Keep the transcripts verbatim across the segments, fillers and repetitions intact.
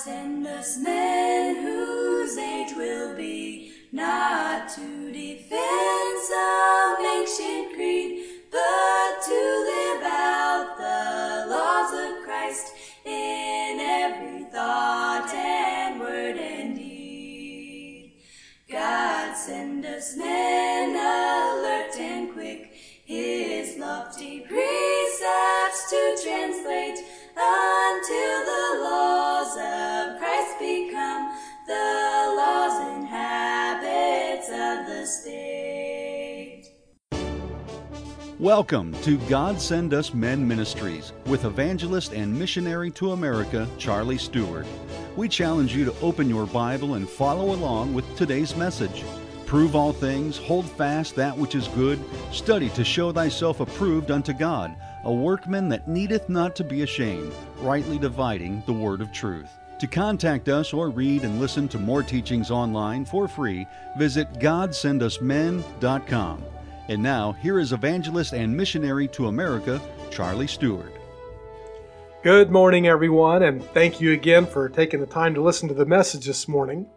send us men whose age will be not to defend some ancient creed, but to live out the laws of Christ in every thought and word and deed. God send us men alert and quick, his lofty precepts to translate, until the laws of Christ become the laws and habits of the state. Welcome to God Send Us Men Ministries with evangelist and missionary to America, Charlie Stewart. We challenge you to open your Bible and follow along with today's message. Prove all things, hold fast that which is good, study to show thyself approved unto God, a workman that needeth not to be ashamed, rightly dividing the word of truth. To contact us or read and listen to more teachings online for free, visit god send us men dot com. And now, here is evangelist and missionary to America, Charlie Stewart. Good morning, everyone, and thank you again for taking the time to listen to the message this morning.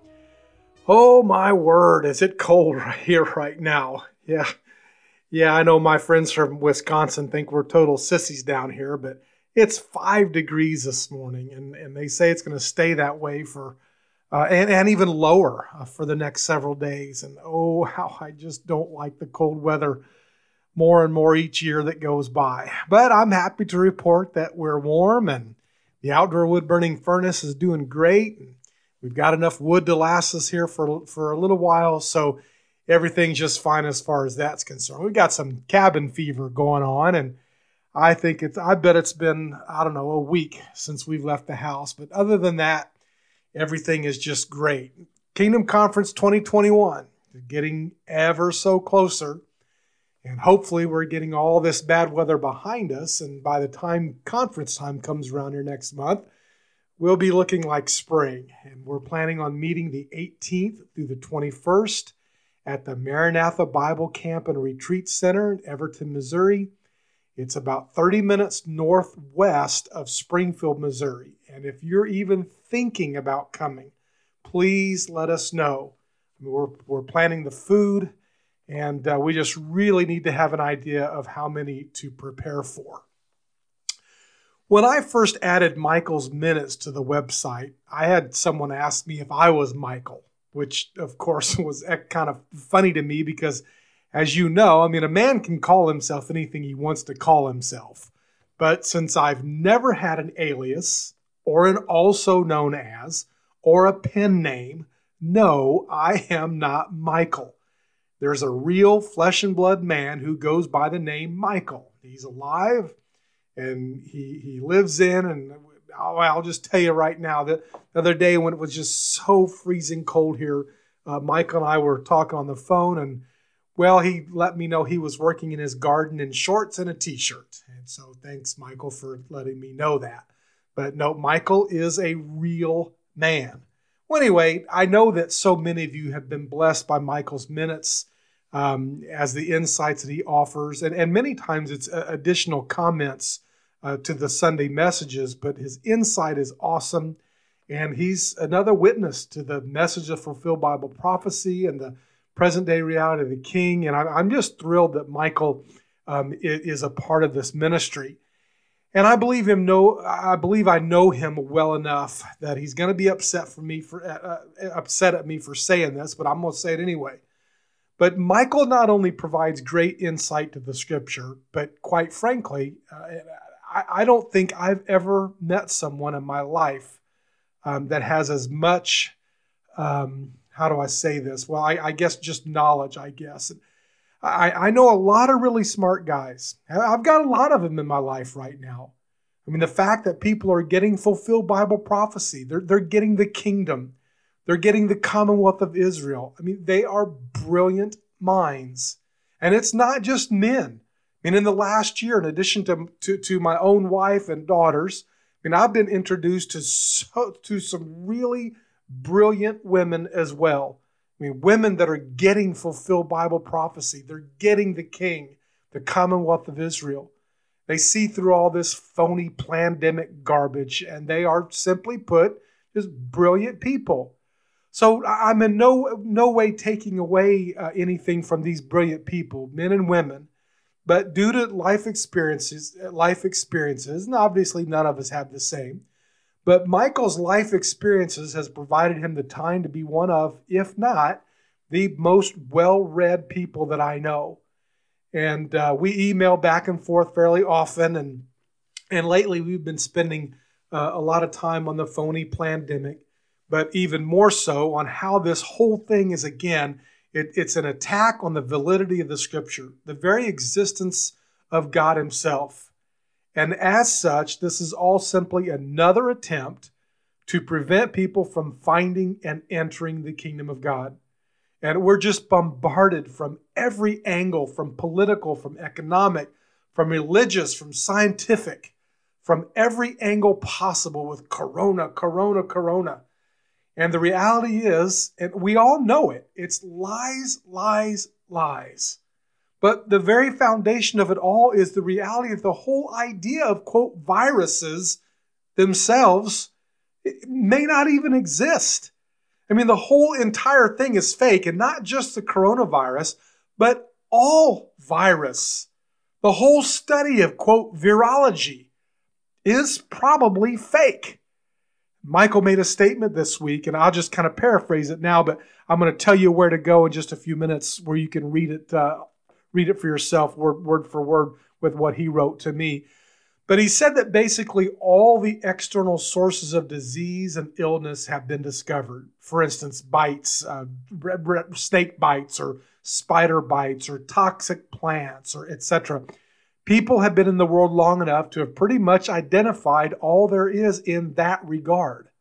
Oh, my word, is it cold right here right now. Yeah, yeah, I know my friends from Wisconsin think we're total sissies down here, but it's five degrees this morning, and, and they say it's going to stay that way for, uh, and, and even lower uh, for the next several days. And oh, how I just don't like the cold weather more and more each year that goes by. But I'm happy to report that we're warm, and the outdoor wood burning furnace is doing great. And we've got enough wood to last us here for, for a little while, so everything's just fine as far as that's concerned. We've got some cabin fever going on, and I think it's, I bet it's been, I don't know, a week since we've left the house. But other than that, everything is just great. Kingdom Conference twenty twenty-one is getting ever so closer, and hopefully we're getting all this bad weather behind us, and by the time conference time comes around here next month, we'll be looking like spring. And we're planning on meeting the eighteenth through the twenty-first at the Maranatha Bible Camp and Retreat Center in Everton, Missouri. It's about thirty minutes northwest of Springfield, Missouri. And if you're even thinking about coming, please let us know. We're, we're planning the food, and uh, we just really need to have an idea of how many to prepare for. When I first added Michael's Minutes to the website, I had someone ask me if I was Michael, which of course was kind of funny to me because, as you know, I mean, a man can call himself anything he wants to call himself. But since I've never had an alias or an also known as or a pen name, no, I am not Michael. There's a real flesh and blood man who goes by the name Michael. He's alive, and he he lives in, and oh, I'll just tell you right now that the other day when it was just so freezing cold here, uh, Michael and I were talking on the phone, and well, he let me know he was working in his garden in shorts and a t-shirt. And so thanks, Michael, for letting me know that. But no, Michael is a real man. Well, anyway, I know that so many of you have been blessed by Michael's Minutes um, as the insights that he offers. And, and many times it's uh, additional comments uh, to the Sunday messages, but his insight is awesome. And he's another witness to the message of fulfilled Bible prophecy and the present-day reality of the King. And I'm just thrilled that Michael um, is a part of this ministry. And I believe him. Know I believe I know him well enough that he's going to be upset for me for uh, upset at me for saying this, but I'm going to say it anyway. But Michael not only provides great insight to the Scripture, but quite frankly, uh, I, I don't think I've ever met someone in my life um, that has as much. Um, How do I say this? Well, I, I guess just knowledge, I guess. I, I know a lot of really smart guys. I've got a lot of them in my life right now. I mean, the fact that people are getting fulfilled Bible prophecy, they're, they're getting the kingdom, they're getting the Commonwealth of Israel. I mean, they are brilliant minds. And it's not just men. I mean, in the last year, in addition to, to, to my own wife and daughters, I mean, I've been introduced to, so, to some really brilliant women as well. I mean, women that are getting fulfilled Bible prophecy. They're getting the King, the Commonwealth of Israel. They see through all this phony pandemic garbage, and they are, simply put, Just brilliant people. So I'm in no no way taking away uh, anything from these brilliant people, men and women. But due to life experiences, life experiences, and obviously none of us have the same, but Michael's life experiences has provided him the time to be one of, if not, the most well-read people that I know. And uh, we email back and forth fairly often, and and lately we've been spending uh, a lot of time on the phony pandemic, but even more so on how this whole thing is, again, it, it's an attack on the validity of the Scripture, the very existence of God himself. And as such, this is all simply another attempt to prevent people from finding and entering the kingdom of God. And we're just bombarded from every angle, from political, from economic, from religious, from scientific, from every angle possible with corona, corona, corona. And the reality is, and we all know it, it's lies, lies, lies. But the very foundation of it all is the reality of the whole idea of, quote, viruses themselves may not even exist. I mean, the whole entire thing is fake, and not just the coronavirus, but all virus. The whole study of, quote, virology is probably fake. Michael made a statement this week, and I'll just kind of paraphrase it now, but I'm going to tell you where to go in just a few minutes where you can read it, uh, read it for yourself, word, word for word, with what he wrote to me. But he said that basically all the external sources of disease and illness have been discovered. For instance, bites, uh, snake bites, or spider bites, or toxic plants, or et cetera. People have been in the world long enough to have pretty much identified all there is in that regard.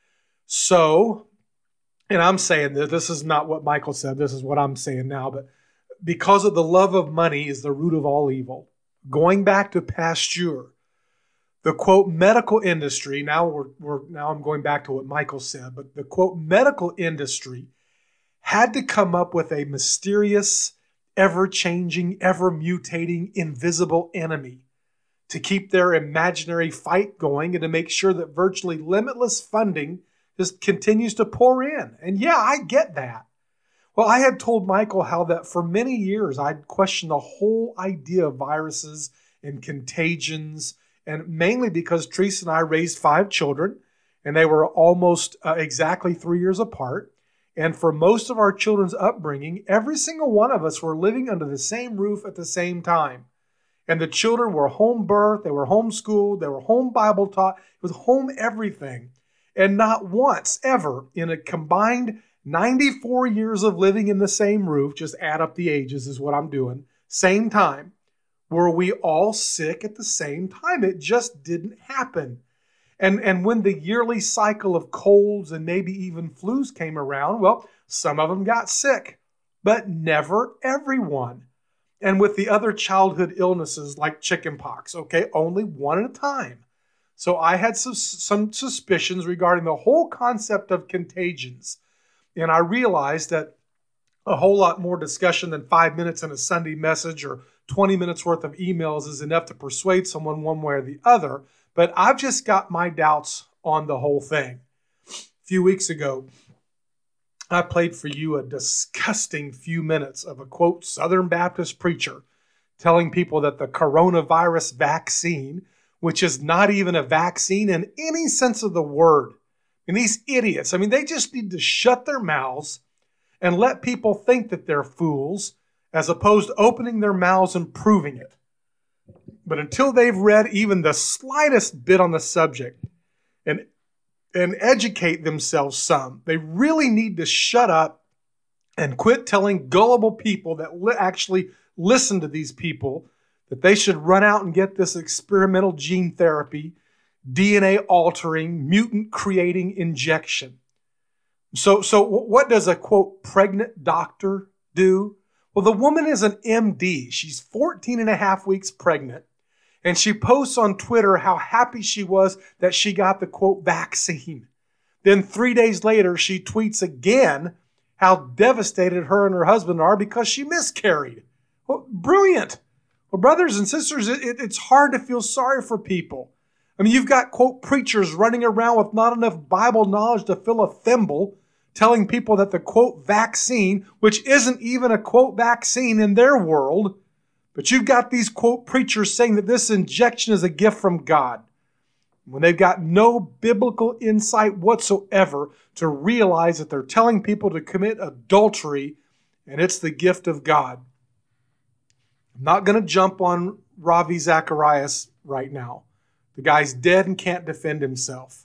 So, and I'm saying that this is not what Michael said, this is what I'm saying now, but because of the love of money is the root of all evil. Going back to Pasteur, the quote medical industry, now we're, we're now I'm going back to what Michael said, but the quote medical industry had to come up with a mysterious, ever-changing, ever-mutating, invisible enemy to keep their imaginary fight going and to make sure that virtually limitless funding just continues to pour in. And yeah, I get that. Well, I had told Michael how that for many years I'd questioned the whole idea of viruses and contagions, and mainly because Teresa and I raised five children, and they were almost uh, exactly three years apart. And for most of our children's upbringing, every single one of us were living under the same roof at the same time. And the children were home birthed, they were homeschooled, they were home Bible taught, it was home everything. And not once, ever, in a combined ninety-four years of living in the same roof, just add up the ages is what I'm doing, same time, were we all sick at the same time. It just didn't happen. And, and when the yearly cycle of colds and maybe even flus came around, well, some of them got sick, but never everyone. And with the other childhood illnesses like chickenpox, okay, only one at a time. So I had some, some suspicions regarding the whole concept of contagions. And I realized that a whole lot more discussion than five minutes in a Sunday message or twenty minutes worth of emails is enough to persuade someone one way or the other. But I've just got my doubts on the whole thing. A few weeks ago, I played for you a disgusting few minutes of a, quote, Southern Baptist preacher telling people that the coronavirus vaccine, which is not even a vaccine in any sense of the word, and these idiots, I mean, they just need to shut their mouths and let people think that they're fools as opposed to opening their mouths and proving it. But until they've read even the slightest bit on the subject and, and educate themselves some, they really need to shut up and quit telling gullible people that li- actually listen to these people that they should run out and get this experimental gene therapy, D N A altering, mutant creating injection. So, so what does a, quote, pregnant doctor do? Well, the woman is an M D. She's fourteen and a half weeks pregnant. And she posts on Twitter how happy she was that she got the, quote, vaccine. Then three days later, she tweets again how devastated her and her husband are because she miscarried. Well, brilliant. Well, brothers and sisters, it, it, it's hard to feel sorry for people. I mean, you've got, quote, preachers running around with not enough Bible knowledge to fill a thimble, telling people that the, quote, vaccine, which isn't even a, quote, vaccine in their world, but you've got these, quote, preachers saying that this injection is a gift from God, when they've got no biblical insight whatsoever to realize that they're telling people to commit adultery and it's the gift of God. I'm not going to jump on Ravi Zacharias right now. The guy's dead and can't defend himself.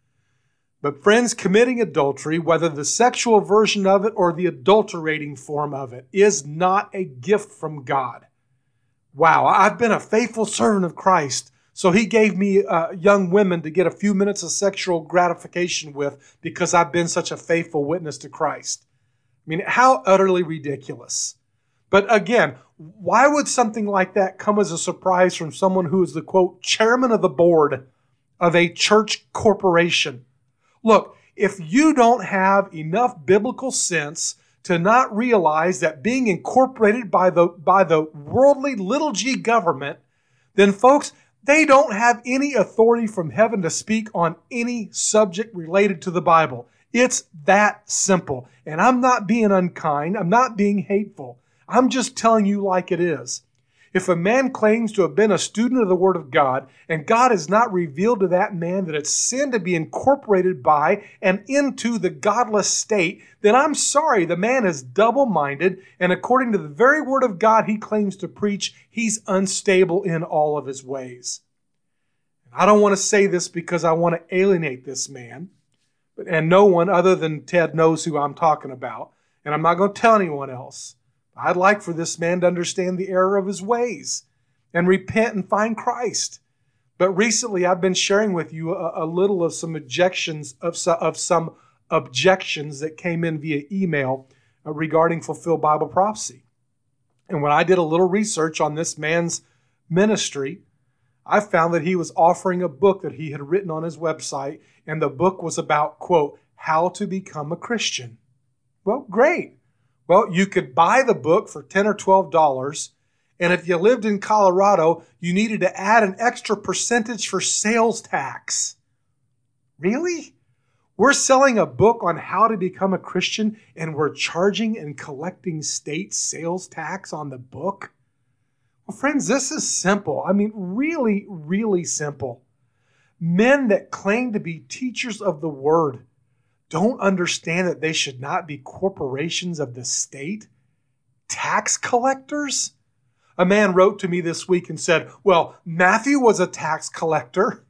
But friends, committing adultery, whether the sexual version of it or the adulterating form of it, is not a gift from God. Wow, I've been a faithful servant of Christ, so he gave me uh, young women to get a few minutes of sexual gratification with because I've been such a faithful witness to Christ. I mean, how utterly ridiculous. But again, why would something like that come as a surprise from someone who is the, quote, chairman of the board of a church corporation? Look, if you don't have enough biblical sense to not realize that being incorporated by the, by the worldly little g government, then folks, they don't have any authority from heaven to speak on any subject related to the Bible. It's that simple. And I'm not being unkind. I'm not being hateful. I'm just telling you like it is. If a man claims to have been a student of the Word of God, and God has not revealed to that man that it's sin to be incorporated by and into the godless state, then I'm sorry, the man is double-minded, and according to the very Word of God he claims to preach, he's unstable in all of his ways. I don't want to say this because I want to alienate this man, and no one other than Ted knows who I'm talking about, and I'm not going to tell anyone else. I'd like for this man to understand the error of his ways and repent and find Christ. But recently I've been sharing with you a, a little of some objections of, of some objections that came in via email uh, regarding fulfilled Bible prophecy. And when I did a little research on this man's ministry, I found that he was offering a book that he had written on his website, and the book was about, quote, how to become a Christian. Well, great. Well, you could buy the book for ten or twelve dollars, and if you lived in Colorado, you needed to add an extra percentage for sales tax. Really? We're selling a book on how to become a Christian, and we're charging and collecting state sales tax on the book? Well, friends, this is simple. I mean, really, really simple. Men that claim to be teachers of the Word don't understand that they should not be corporations of the state, tax collectors. A man wrote to me this week and said, well, Matthew was a tax collector.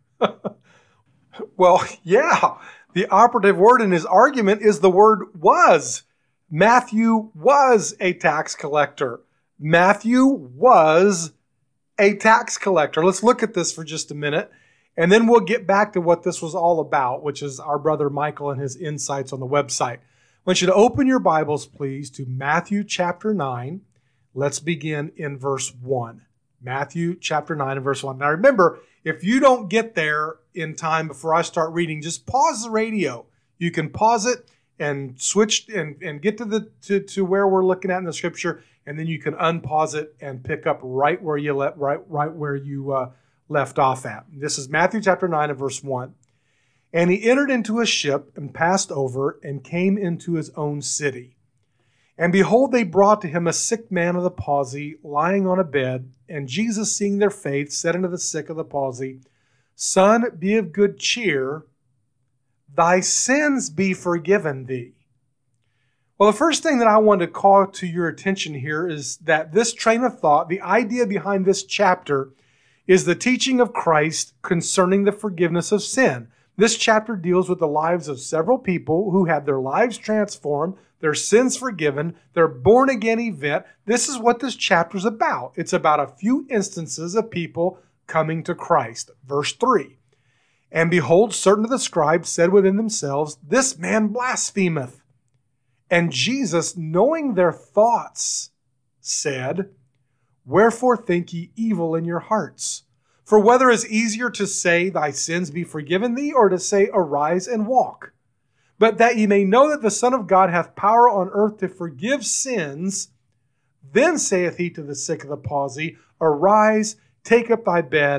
Well, yeah, the operative word in his argument is the word was. Matthew was a tax collector. Matthew was a tax collector. Let's look at this for just a minute. And then we'll get back to what this was all about, which is our brother Michael and his insights on the website. I want you to open your Bibles, please, to Matthew chapter nine. Let's begin in verse one. Matthew chapter nine and verse one. Now remember, if you don't get there in time before I start reading, just pause the radio. You can pause it and switch and, and get to the to, to where we're looking at in the scripture, and then you can unpause it and pick up right where you let right right where you uh, left off at. This is Matthew chapter nine and verse one. And he entered into a ship and passed over and came into his own city. And behold, they brought to him a sick man of the palsy, lying on a bed. And Jesus, seeing their faith, said unto the sick of the palsy, Son, be of good cheer, thy sins be forgiven thee. Well, the first thing that I want to call to your attention here is that this train of thought, the idea behind this chapter, is the teaching of Christ concerning the forgiveness of sin. This chapter deals with the lives of several people who had their lives transformed, their sins forgiven, their born-again event. This is what this chapter is about. It's about a few instances of people coming to Christ. Verse three, And behold, certain of the scribes said within themselves, This man blasphemeth. And Jesus, knowing their thoughts, said, Wherefore think ye evil in your hearts? For whether is easier to say, Thy sins be forgiven thee, or to say, Arise and walk? But that ye may know that the Son of God hath power on earth to forgive sins, then saith he to the sick of the palsy, Arise, take up thy bed,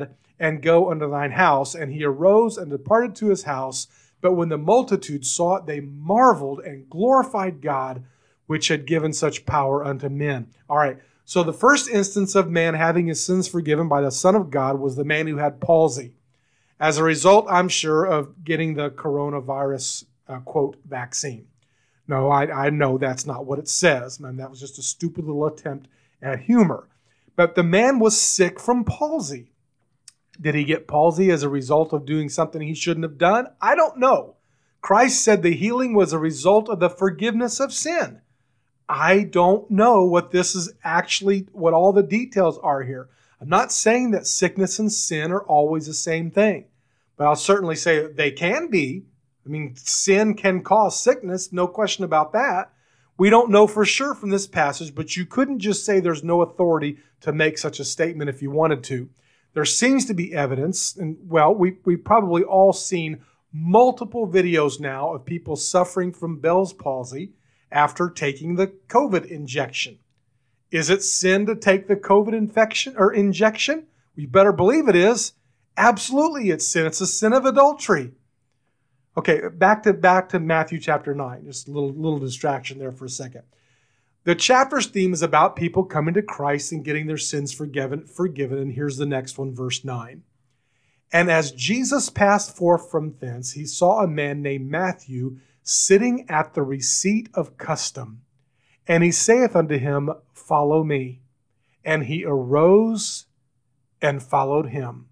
and go unto thine house. And he arose and departed to his house. But when the multitude saw it, they marveled and glorified God, which had given such power unto men. All right, so the first instance of man having his sins forgiven by the Son of God was the man who had palsy. As a result, I'm sure, of getting the coronavirus, uh, quote, vaccine. No, I, I know that's not what it says. Man, that was just a stupid little attempt at humor. But the man was sick from palsy. Did he get palsy as a result of doing something he shouldn't have done? I don't know. Christ said the healing was a result of the forgiveness of sin. I don't know what this is actually, what all the details are here. I'm not saying that sickness and sin are always the same thing, but I'll certainly say that they can be. I mean, sin can cause sickness, no question about that. We don't know for sure from this passage, but you couldn't just say there's no authority to make such a statement if you wanted to. There seems to be evidence, and well, we, we've probably all seen multiple videos now of people suffering from Bell's palsy after taking the COVID injection. Is it sin to take the COVID infection or injection? We better believe it is. Absolutely it's sin. It's a sin of adultery. Okay, back to back to Matthew chapter nine. Just a little, little distraction there for a second. The chapter's theme is about people coming to Christ and getting their sins forgiven, forgiven. And here's the next one, verse nine. And as Jesus passed forth from thence, he saw a man named Matthew sitting at the receipt of custom. And he saith unto him, Follow me. And he arose and followed him.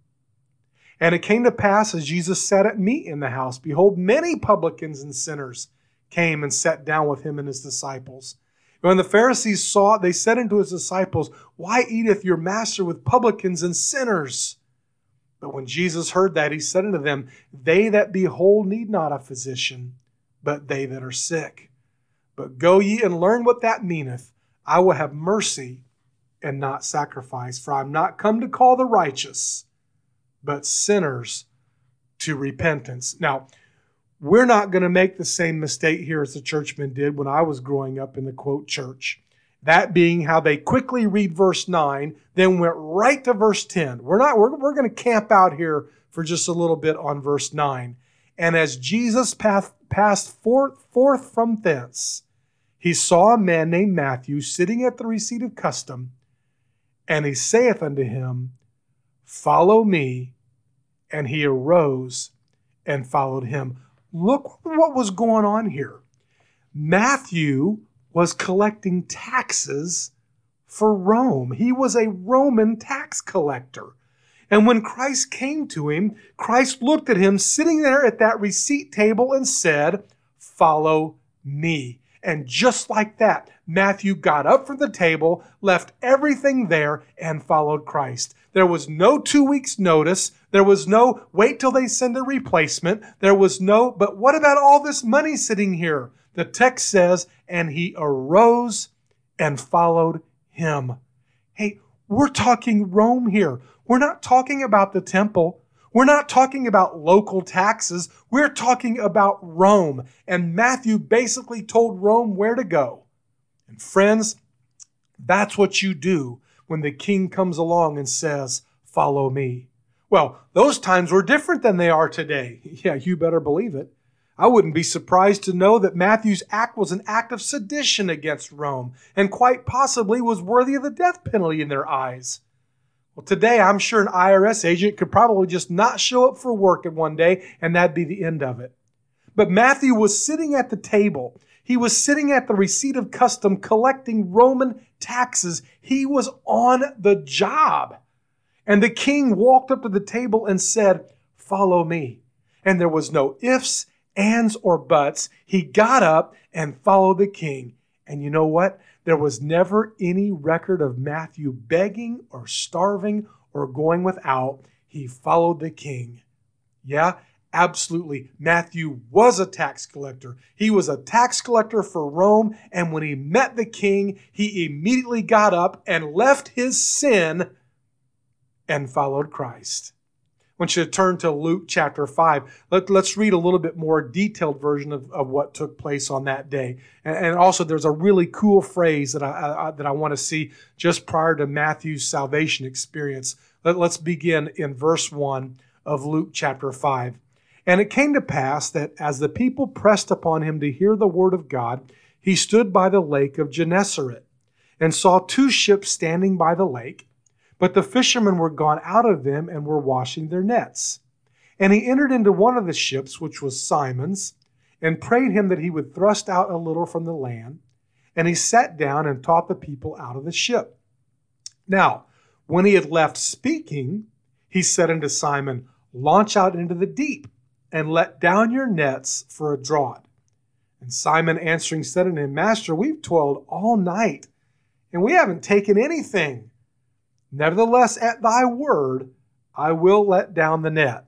And it came to pass, as Jesus sat at meat in the house, behold, many publicans and sinners came and sat down with him and his disciples. When the Pharisees saw it, they said unto his disciples, Why eateth your master with publicans and sinners? But when Jesus heard that, he said unto them, They that be whole need not a physician, but they that are sick. But go ye and learn what that meaneth. I will have mercy and not sacrifice, for I am not come to call the righteous, but sinners to repentance. Now, we're not going to make the same mistake here as the churchmen did when I was growing up in the, quote, church. That being how they quickly read verse nine, then went right to verse ten. We're not, we're, we're going to camp out here for just a little bit on verse nine. And as Jesus passed, passed forth, forth from thence, he saw a man named Matthew sitting at the receipt of custom, and he saith unto him, Follow me. And he arose and followed him. Look what was going on here. Matthew was collecting taxes for Rome. He was a Roman tax collector. And when Christ came to him, Christ looked at him sitting there at that receipt table and said, Follow me. And just like that, Matthew got up from the table, left everything there, and followed Christ. There was no two weeks notice. There was no wait till they send a replacement. There was no, but what about all this money sitting here? The text says, and he arose and followed him. Hey, we're talking Rome here. We're not talking about the temple. We're not talking about local taxes. We're talking about Rome. And Matthew basically told Rome where to go. And friends, that's what you do when the king comes along and says, Follow me. Well, those times were different than they are today. Yeah, you better believe it. I wouldn't be surprised to know that Matthew's act was an act of sedition against Rome and quite possibly was worthy of the death penalty in their eyes. Well, today I'm sure an I R S agent could probably just not show up for work in one day and that'd be the end of it. But Matthew was sitting at the table. He was sitting at the receipt of custom collecting Roman taxes. He was on the job. And the king walked up to the table and said, Follow me. And there was no ifs, ands, or buts. He got up and followed the king. And you know what? There was never any record of Matthew begging or starving or going without. He followed the king. Yeah, absolutely. Matthew was a tax collector. He was a tax collector for Rome. And when he met the king, he immediately got up and left his sin and followed Christ. I want you to turn to Luke chapter five. Let, let's read a little bit more detailed version of, of what took place on that day. And, and also there's a really cool phrase that I, I, that I want to see just prior to Matthew's salvation experience. Let, let's begin in verse one of Luke chapter five. And it came to pass that as the people pressed upon him to hear the word of God, he stood by the lake of Gennesaret, and saw two ships standing by the lake, but the fishermen were gone out of them and were washing their nets. And he entered into one of the ships, which was Simon's, and prayed him that he would thrust out a little from the land. And he sat down and taught the people out of the ship. Now, when he had left speaking, he said unto Simon, Launch out into the deep, and let down your nets for a draught. And Simon answering said unto him, Master, we've toiled all night, and we haven't taken anything. Nevertheless, at thy word, I will let down the net.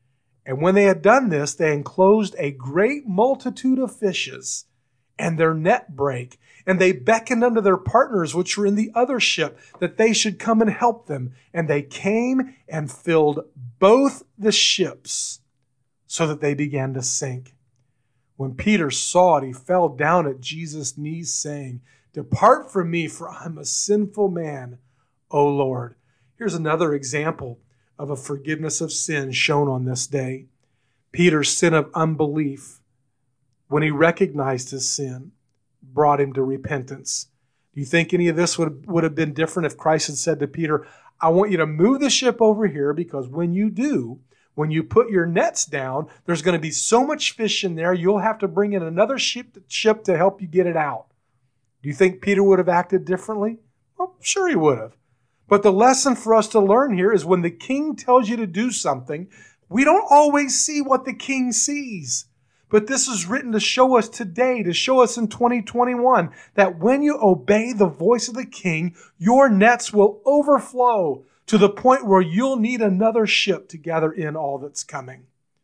And when they had done this, they enclosed a great multitude of fishes, and their net brake. And they beckoned unto their partners which were in the other ship, that they should come and help them. And they came and filled both the ships, so that they began to sink. When Peter saw it, he fell down at Jesus' knees, saying, Depart from me, for I'm a sinful man, O Lord. Here's another example of a forgiveness of sin shown on this day. Peter's sin of unbelief, when he recognized his sin, brought him to repentance. Do you think any of this would, would have been different if Christ had said to Peter, I want you to move the ship over here, because when you do, when you put your nets down, there's going to be so much fish in there, you'll have to bring in another ship, ship to help you get it out. Do you think Peter would have acted differently? Well, sure he would have. But the lesson for us to learn here is when the king tells you to do something, we don't always see what the king sees. But this is written to show us today, to show us in twenty twenty-one, that when you obey the voice of the king, your nets will overflow to the point where you'll need another ship to gather in all that's coming.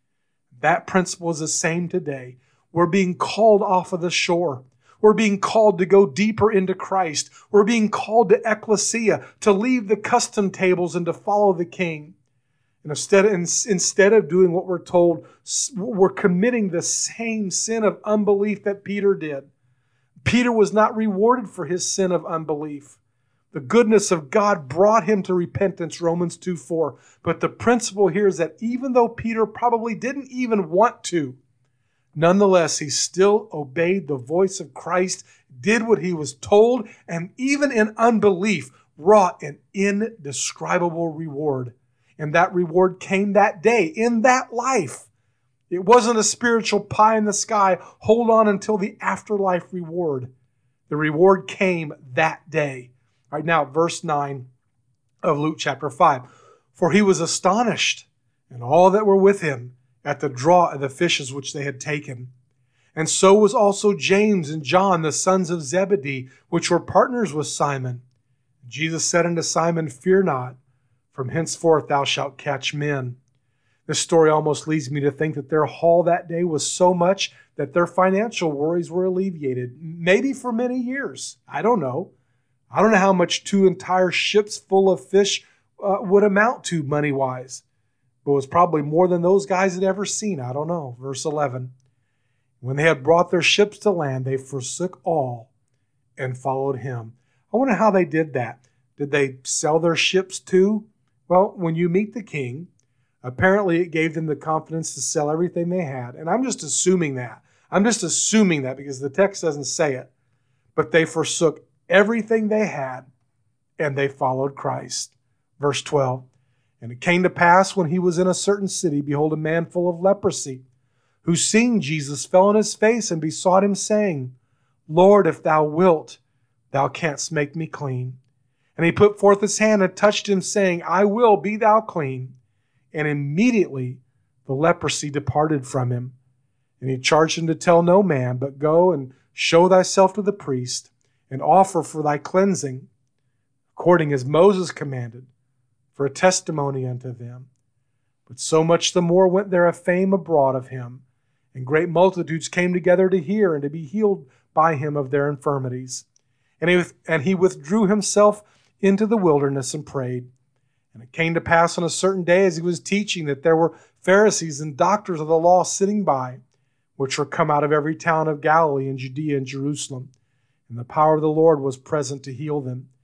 That principle is the same today. We're being called off of the shore. We're being called to go deeper into Christ. We're being called to ecclesia, to leave the custom tables and to follow the king. And instead, instead of doing what we're told, we're committing the same sin of unbelief that Peter did. Peter was not rewarded for his sin of unbelief. The goodness of God brought him to repentance, Romans two four. But the principle here is that even though Peter probably didn't even want to, nonetheless, he still obeyed the voice of Christ, did what he was told, and even in unbelief, wrought an indescribable reward. And that reward came that day, in that life. It wasn't a spiritual pie in the sky, hold on until the afterlife reward. The reward came that day. All right, now, verse nine of Luke chapter five. For he was astonished, and all that were with him, at the draught of the fishes which they had taken. And so was also James and John, the sons of Zebedee, which were partners with Simon. Jesus said unto Simon, Fear not, from henceforth thou shalt catch men. This story almost leads me to think that their haul that day was so much that their financial worries were alleviated, maybe for many years. I don't know. I don't know how much two entire ships full of fish uh, would amount to money-wise. But it was probably more than those guys had ever seen. I don't know. Verse eleven. When they had brought their ships to land, they forsook all and followed him. I wonder how they did that. Did they sell their ships too? Well, when you meet the king, apparently it gave them the confidence to sell everything they had. And I'm just assuming that. I'm just assuming that because the text doesn't say it. But they forsook everything they had and they followed Christ. Verse twelve. And it came to pass when he was in a certain city, behold, a man full of leprosy, who seeing Jesus fell on his face and besought him, saying, Lord, if thou wilt, thou canst make me clean. And he put forth his hand and touched him, saying, I will, be thou clean. And immediately the leprosy departed from him. And he charged him to tell no man, but go and show thyself to the priest, and offer for thy cleansing, according as Moses commanded, for a testimony unto them. But so much the more went there a fame abroad of him, and great multitudes came together to hear and to be healed by him of their infirmities. And he, and he withdrew himself into the wilderness and prayed. And it came to pass on a certain day as he was teaching that there were Pharisees and doctors of the law sitting by, which were come out of every town of Galilee and Judea and Jerusalem. And the power of the Lord was present to heal them.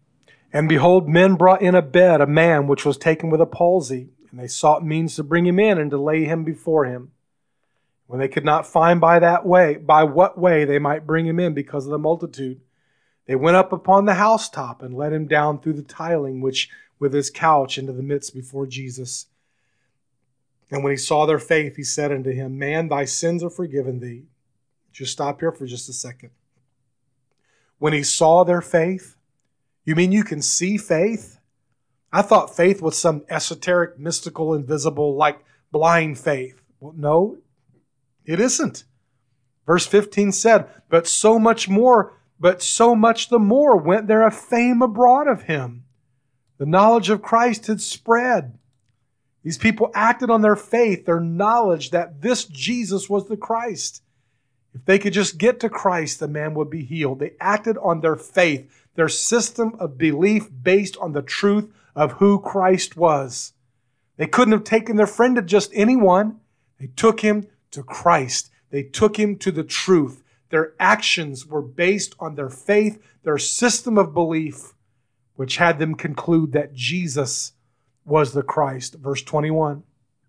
And behold, men brought in a bed a man which was taken with a palsy, and they sought means to bring him in and to lay him before him. When they could not find by that way, by what way they might bring him in because of the multitude, they went up upon the housetop and let him down through the tiling, which with his couch into the midst before Jesus. And when he saw their faith, he said unto him, Man, thy sins are forgiven thee. Just stop here for just a second. When he saw their faith, you mean you can see faith? I thought faith was some esoteric, mystical, invisible, like blind faith. Well, no, it isn't. Verse fifteen said, But so much more, but so much the more went there a fame abroad of him. The knowledge of Christ had spread. These people acted on their faith, their knowledge that this Jesus was the Christ. If they could just get to Christ, the man would be healed. They acted on their faith, their system of belief based on the truth of who Christ was. They couldn't have taken their friend to just anyone. They took him to Christ. They took him to the truth. Their actions were based on their faith, their system of belief, which had them conclude that Jesus was the Christ. Verse twenty-one.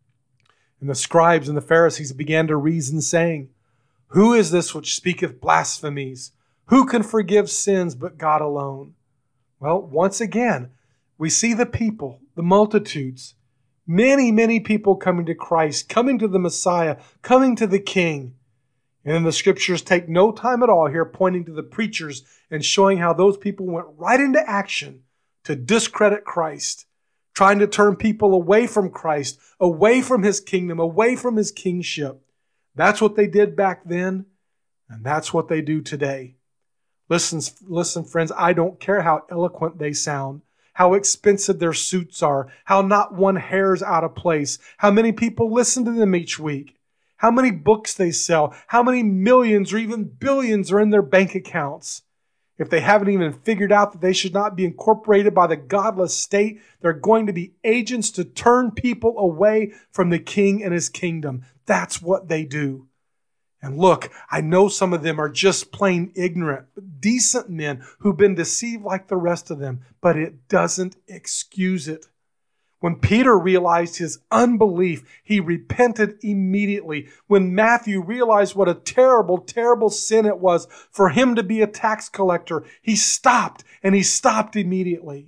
And the scribes and the Pharisees began to reason, saying, Who is this which speaketh blasphemies? Who can forgive sins but God alone? Well, once again, we see the people, the multitudes, many, many people coming to Christ, coming to the Messiah, coming to the King. And then the scriptures take no time at all here pointing to the preachers and showing how those people went right into action to discredit Christ, trying to turn people away from Christ, away from his kingdom, away from his kingship. That's what they did back then, and that's what they do today. Listen, listen, friends, I don't care how eloquent they sound, how expensive their suits are, how not one hair's out of place, how many people listen to them each week, how many books they sell, how many millions or even billions are in their bank accounts. If they haven't even figured out that they should not be incorporated by the godless state, they're going to be agents to turn people away from the King and his kingdom. That's what they do. And look, I know some of them are just plain ignorant, decent men who've been deceived like the rest of them, but it doesn't excuse it. When Peter realized his unbelief, he repented immediately. When Matthew realized what a terrible, terrible sin it was for him to be a tax collector, he stopped, and he stopped immediately.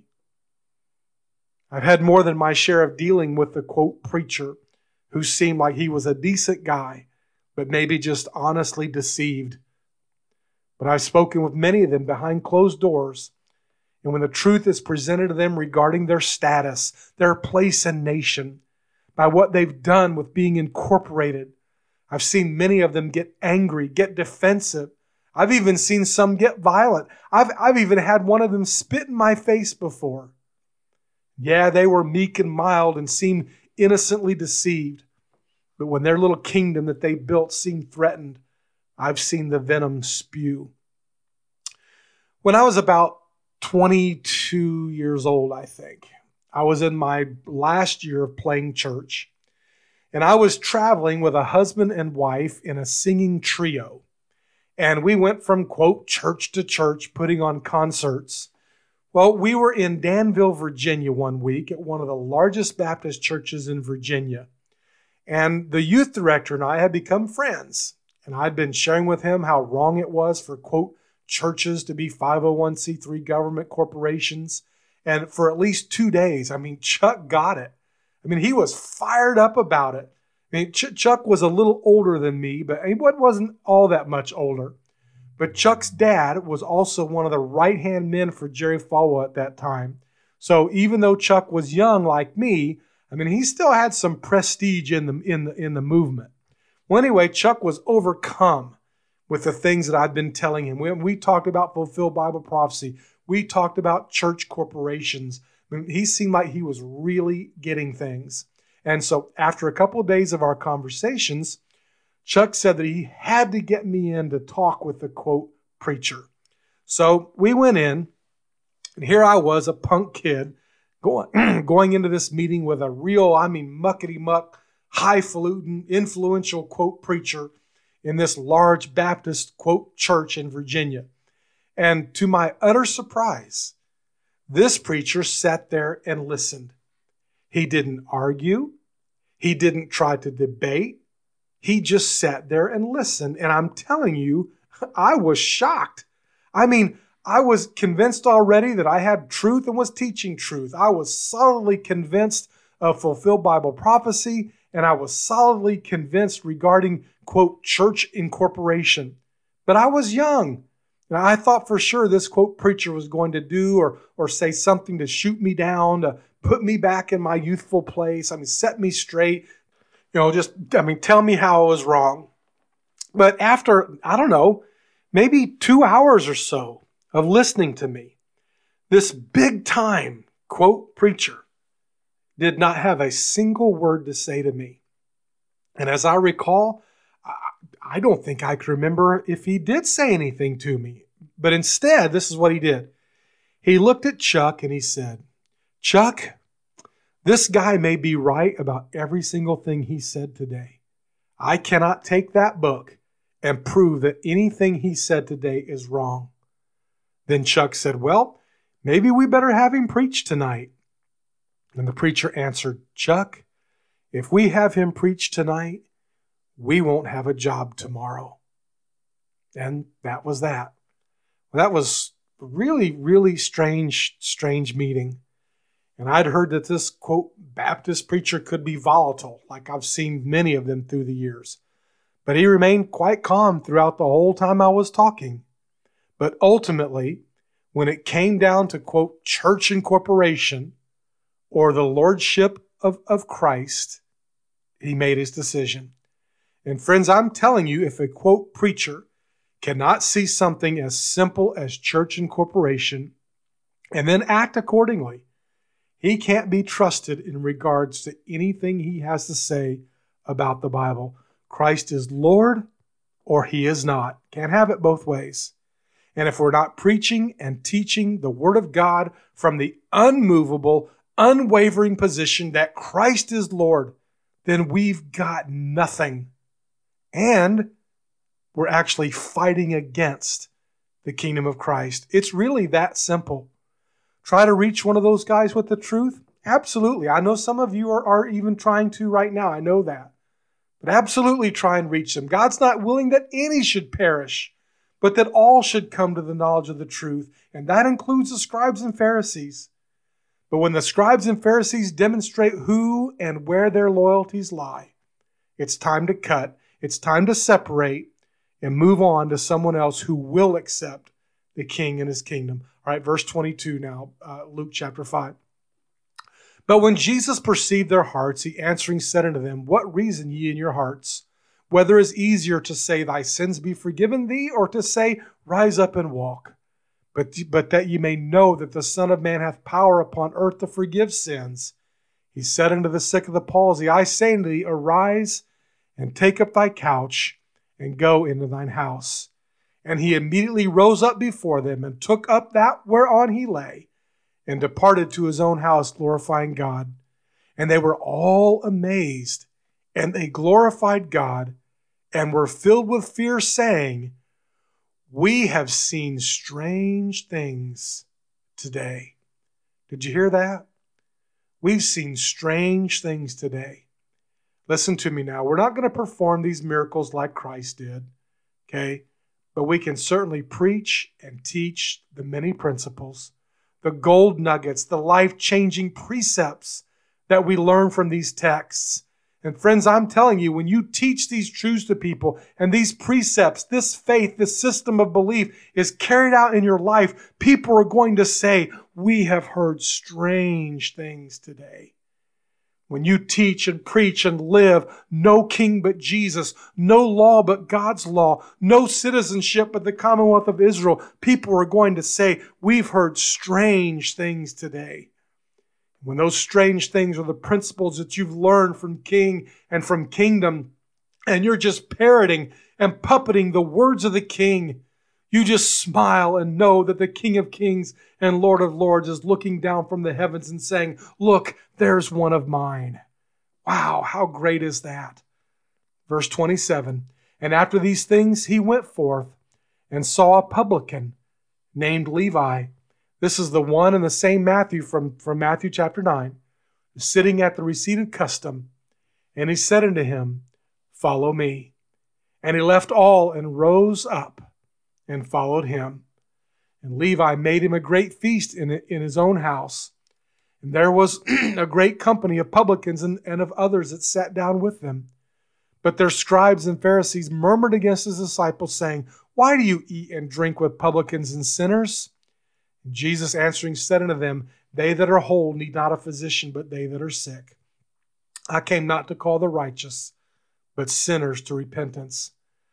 I've had more than my share of dealing with the, quote, preacher who seemed like he was a decent guy, but maybe just honestly deceived. But I've spoken with many of them behind closed doors. And when the truth is presented to them regarding their status, their place and nation, by what they've done with being incorporated, I've seen many of them get angry, get defensive. I've even seen some get violent. I've, I've even had one of them spit in my face before. Yeah, they were meek and mild and seemed innocently deceived. But when their little kingdom that they built seemed threatened, I've seen the venom spew. When I was about twenty-two years old, I think, I was in my last year of playing church, and I was traveling with a husband and wife in a singing trio. And we went from, quote, church to church, putting on concerts. Well, we were in Danville, Virginia one week at one of the largest Baptist churches in Virginia. And the youth director and I had become friends. And I'd been sharing with him how wrong it was for, quote, churches to be five oh one c three government corporations. And for at least two days, I mean, Chuck got it. I mean, he was fired up about it. I mean, Ch- Chuck was a little older than me, but he wasn't all that much older. But Chuck's dad was also one of the right-hand men for Jerry Falwell at that time. So even though Chuck was young like me, I mean, he still had some prestige in the in the in the movement. Well, anyway, Chuck was overcome with the things that I've been telling him. We, we talked about fulfilled Bible prophecy. We talked about church corporations. I mean, he seemed like he was really getting things. And so after a couple of days of our conversations, Chuck said that he had to get me in to talk with the, quote, preacher. So we went in, and here I was, a punk kid, going, going into this meeting with a real, I mean, muckety-muck, highfalutin, influential, quote, preacher in this large Baptist, quote, church in Virginia. And to my utter surprise, This preacher sat there and listened. He didn't argue. He didn't try to debate. He just sat there and listened. And I'm telling you, I was shocked. I mean, I was convinced already that I had truth and was teaching truth. I was solidly convinced of fulfilled Bible prophecy, and I was solidly convinced regarding, quote, church incorporation. But I was young. And I thought for sure this, quote, preacher was going to do or, or say something to shoot me down, to put me back in my youthful place. I mean, set me straight. You know, just, I mean, tell me how I was wrong. But after, I don't know, maybe two hours or so of listening to me, this big time, quote, preacher did not have a single word to say to me. And as I recall, I don't think I could remember if he did say anything to me. But instead, this is what he did. He looked at Chuck and he said, Chuck, this guy may be right about every single thing he said today. I cannot take that book and prove that anything he said today is wrong. Then Chuck said, well, maybe we better have him preach tonight. And the preacher answered, Chuck, if we have him preach tonight, we won't have a job tomorrow. And that was that. That was a really, really strange, strange meeting. And I'd heard that this, quote, Baptist preacher could be volatile, like I've seen many of them through the years. But he remained quite calm throughout the whole time I was talking. But ultimately, when it came down to, quote, church incorporation or the lordship of, of Christ, he made his decision. And friends, I'm telling you, if a, quote, preacher cannot see something as simple as church incorporation and then act accordingly, he can't be trusted in regards to anything he has to say about the Bible. Christ is Lord or he is not. Can't have it both ways. And if we're not preaching and teaching the Word of God from the unmovable, unwavering position that Christ is Lord, then we've got nothing. And we're actually fighting against the kingdom of Christ. It's really that simple. Try to reach one of those guys with the truth? Absolutely. I know some of you are, are even trying to right now. I know that. But absolutely try and reach them. God's not willing that any should perish, but that all should come to the knowledge of the truth. And that includes the scribes and Pharisees. But when the scribes and Pharisees demonstrate who and where their loyalties lie, it's time to cut. It's time to separate and move on to someone else who will accept the king and his kingdom. All right, verse twenty-two now, uh, Luke chapter five. But when Jesus perceived their hearts, he answering said unto them, What reason ye in your hearts? Whether it is easier to say, Thy sins be forgiven thee, or to say, Rise up and walk. But, but that ye may know that the Son of Man hath power upon earth to forgive sins. He said unto the sick of the palsy, I say unto thee, Arise, and take up thy couch, and go into thine house. And he immediately rose up before them, and took up that whereon he lay, and departed to his own house, glorifying God. And they were all amazed, and they glorified God, and were filled with fear, saying, We have seen strange things today. Did you hear that? We've seen strange things today. Listen to me now. We're not going to perform these miracles like Christ did, okay? But we can certainly preach and teach the many principles, the gold nuggets, the life-changing precepts that we learn from these texts. And friends, I'm telling you, when you teach these truths to people and these precepts, this faith, this system of belief is carried out in your life, people are going to say, we have heard strange things today. When you teach and preach and live, no king but Jesus, no law but God's law, no citizenship but the Commonwealth of Israel, people are going to say, we've heard strange things today. When those strange things are the principles that you've learned from king and from kingdom, and you're just parroting and puppeting the words of the king, you just smile and know that the King of Kings and Lord of Lords is looking down from the heavens and saying, look, there's one of mine. Wow, how great is that? Verse twenty-seven, and after these things he went forth and saw a publican named Levi. This is the one and the same Matthew from, from Matthew chapter nine, sitting at the receipted custom. And he said unto him, Follow me. And he left all and rose up and followed him. And Levi made him a great feast in, in his own house. And there was a great company of publicans and, and of others that sat down with them. But their scribes and Pharisees murmured against his disciples, saying, Why do you eat and drink with publicans and sinners? And Jesus answering said unto them, They that are whole need not a physician, but they that are sick. I came not to call the righteous, but sinners to repentance.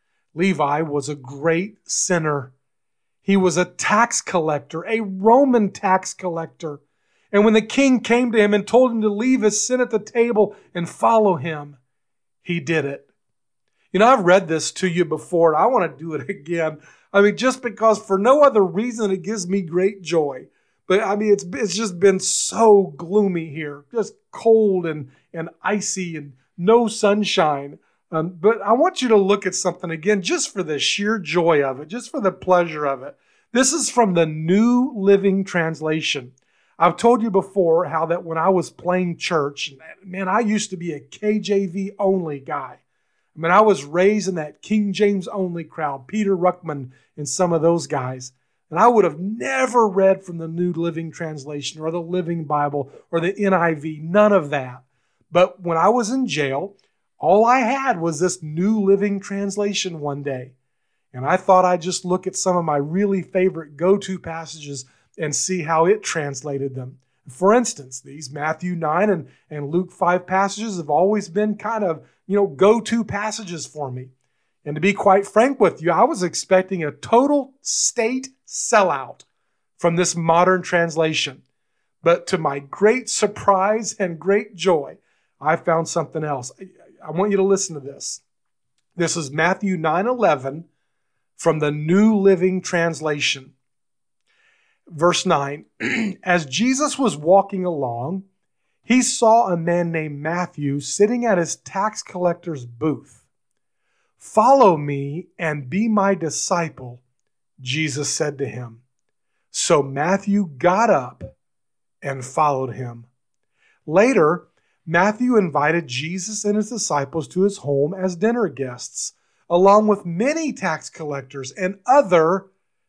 Levi was a great sinner. He was a tax collector, a Roman tax collector. And when the king came to him and told him to leave his sin at the table and follow him, he did it. You know, I've read this to you before, and I want to do it again. I mean, just because for no other reason it gives me great joy. But I mean, it's it's just been so gloomy here, just cold and, and icy and no sunshine. Um, but I want you to look at something again, just for the sheer joy of it, just for the pleasure of it. This is from the New Living Translation. I've told you before how that when I was playing church, man, I used to be a K J V only guy. I mean, I was raised in that King James only crowd, Peter Ruckman and some of those guys. And I would have never read from the New Living Translation or the Living Bible or the N I V, none of that. But when I was in jail, all I had was this New Living Translation one day. And I thought I'd just look at some of my really favorite go-to passages and see how it translated them. For instance, these Matthew nine and, and Luke five passages have always been kind of, you know, go-to passages for me. And to be quite frank with you, I was expecting a total state sellout from this modern translation. But to my great surprise and great joy, I found something else. I want you to listen to this. This is Matthew nine eleven from the New Living Translation. Verse nine, As Jesus was walking along, he saw a man named Matthew sitting at his tax collector's booth. Follow me and be my disciple, Jesus said to him. So Matthew got up and followed him. Later, Matthew invited Jesus and his disciples to his home as dinner guests, along with many tax collectors and other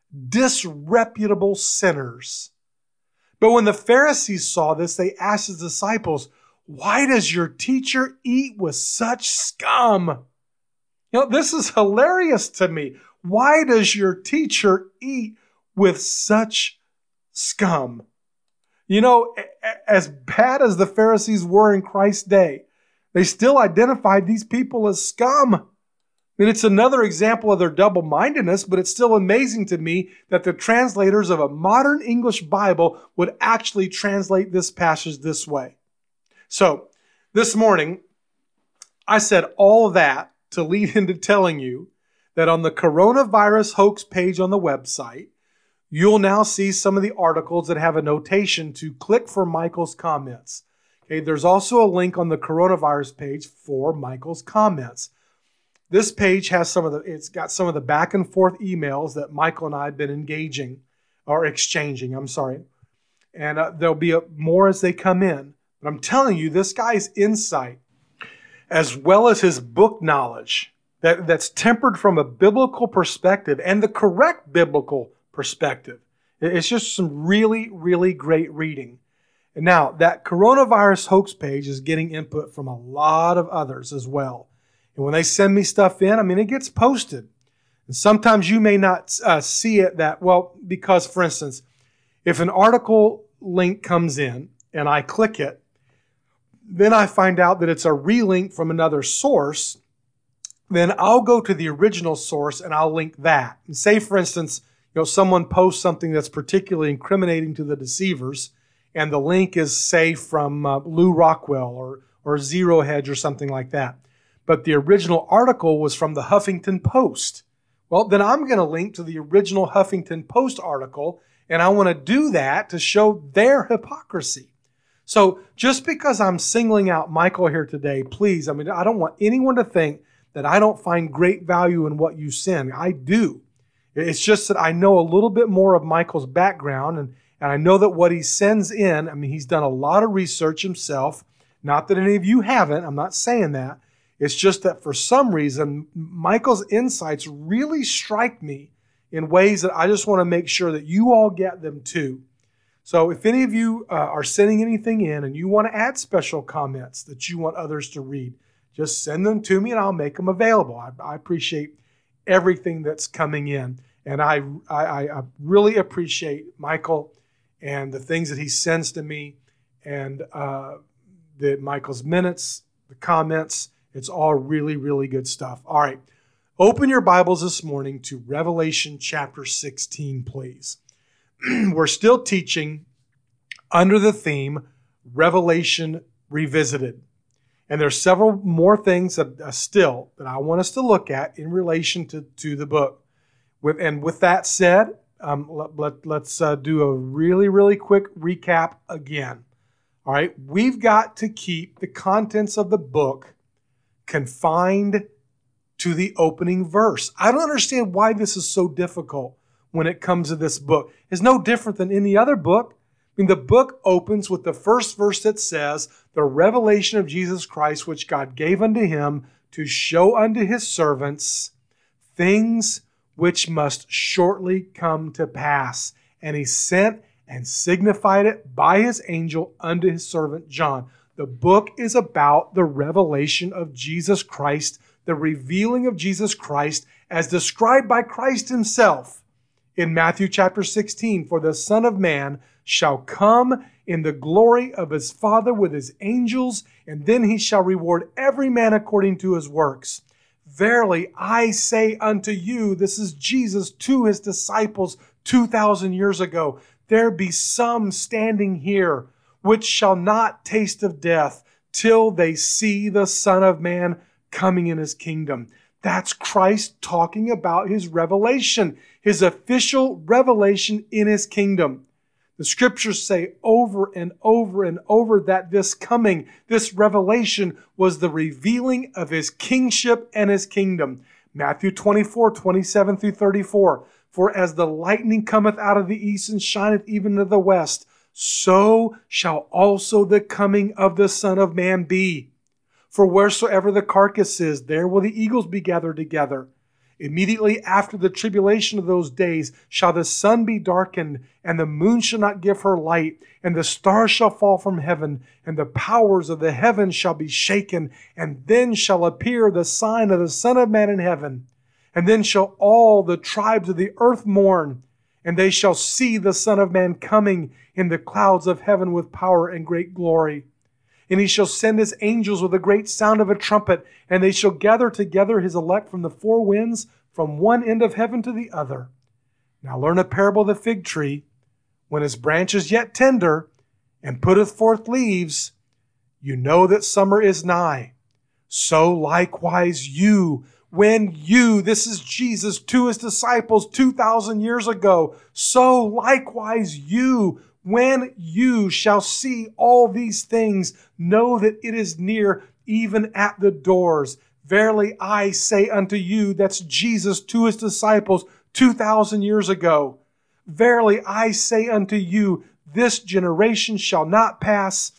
disreputable sinners. But when the Pharisees saw this, they asked his disciples, Why does your teacher eat with such scum? You know, this is hilarious to me. Why does your teacher eat with such scum? You know, as bad as the Pharisees were in Christ's day, they still identified these people as scum. I mean, it's another example of their double-mindedness, but it's still amazing to me that the translators of a modern English Bible would actually translate this passage this way. So, this morning, I said all of that to lead into telling you that on the coronavirus hoax page on the website, you'll now see some of the articles that have a notation to click for Michael's comments. Okay, there's also a link on the coronavirus page for Michael's comments. This page has some of the, it's got some of the back and forth emails that Michael and I have been engaging, or exchanging, I'm sorry. And uh, there'll be a, more as they come in. But I'm telling you, this guy's insight, as well as his book knowledge, that, that's tempered from a biblical perspective and the correct biblical perspective. It's just some really, really great reading. And now, that coronavirus hoax page is getting input from a lot of others as well. And when they send me stuff in, I mean, it gets posted. And sometimes you may not uh, see it that, well, because, for instance, if an article link comes in and I click it, then I find out that it's a relink from another source, then I'll go to the original source and I'll link that. And say, for instance, you know, someone posts something that's particularly incriminating to the deceivers, and the link is, say, from uh, Lou Rockwell or, or Zero Hedge or something like that. But the original article was from the Huffington Post. Well, then I'm going to link to the original Huffington Post article, and I want to do that to show their hypocrisy. So just because I'm singling out Michael here today, please, I mean, I don't want anyone to think that I don't find great value in what you send. I do. It's just that I know a little bit more of Michael's background, and, And I know that what he sends in, I mean, he's done a lot of research himself. Not that any of you haven't. I'm not saying that. It's just that for some reason, Michael's insights really strike me in ways that I just want to make sure that you all get them too. So if any of you uh, are sending anything in and you want to add special comments that you want others to read, just send them to me and I'll make them available. I, I appreciate everything that's coming in. And I, I, I really appreciate Michael and the things that he sends to me and uh, the Michael's minutes, the comments. It's all really, really good stuff. All right. Open your Bibles this morning to Revelation chapter sixteen, please. We're still teaching under the theme Revelation Revisited. And there's several more things that, uh, still that I want us to look at in relation to, to the book. With, and with that said, um, let, let, let's uh, do a really, really quick recap again. All right. We've got to keep the contents of the book confined to the opening verse. I don't understand why this is so difficult when it comes to this book. It's no different than any other book. I mean, the book opens with the first verse that says, the revelation of Jesus Christ, which God gave unto him to show unto his servants things which must shortly come to pass. And he sent and signified it by his angel unto his servant John. The book is about the revelation of Jesus Christ, the revealing of Jesus Christ as described by Christ himself in Matthew chapter sixteen. For the Son of Man shall come in the glory of his Father with his angels, and then he shall reward every man according to his works. Verily, I say unto you, this is Jesus to his disciples two thousand years ago, there be some standing here which shall not taste of death till they see the Son of Man coming in his kingdom. That's Christ talking about his revelation, his official revelation in his kingdom. The scriptures say over and over and over that this coming, this revelation was the revealing of his kingship and his kingdom. Matthew twenty-four, twenty-seven through thirty-four. For as the lightning cometh out of the east and shineth even to the west, so shall also the coming of the Son of Man be. For wheresoever the carcass is, there will the eagles be gathered together. Immediately after the tribulation of those days shall the sun be darkened, and the moon shall not give her light, and the stars shall fall from heaven, and the powers of the heavens shall be shaken, and then shall appear the sign of the Son of Man in heaven. And then shall all the tribes of the earth mourn, and they shall see the Son of Man coming in the clouds of heaven with power and great glory. And he shall send his angels with a great sound of a trumpet, and they shall gather together his elect from the four winds, from one end of heaven to the other. Now learn a parable of the fig tree. When his branch is yet tender, and putteth forth leaves, you know that summer is nigh. So likewise you, when you, this is Jesus to his disciples two thousand years ago, so likewise you, when you shall see all these things, know that it is near, even at the doors. Verily I say unto you, that's Jesus to his disciples two thousand years ago. Verily I say unto you, this generation shall not pass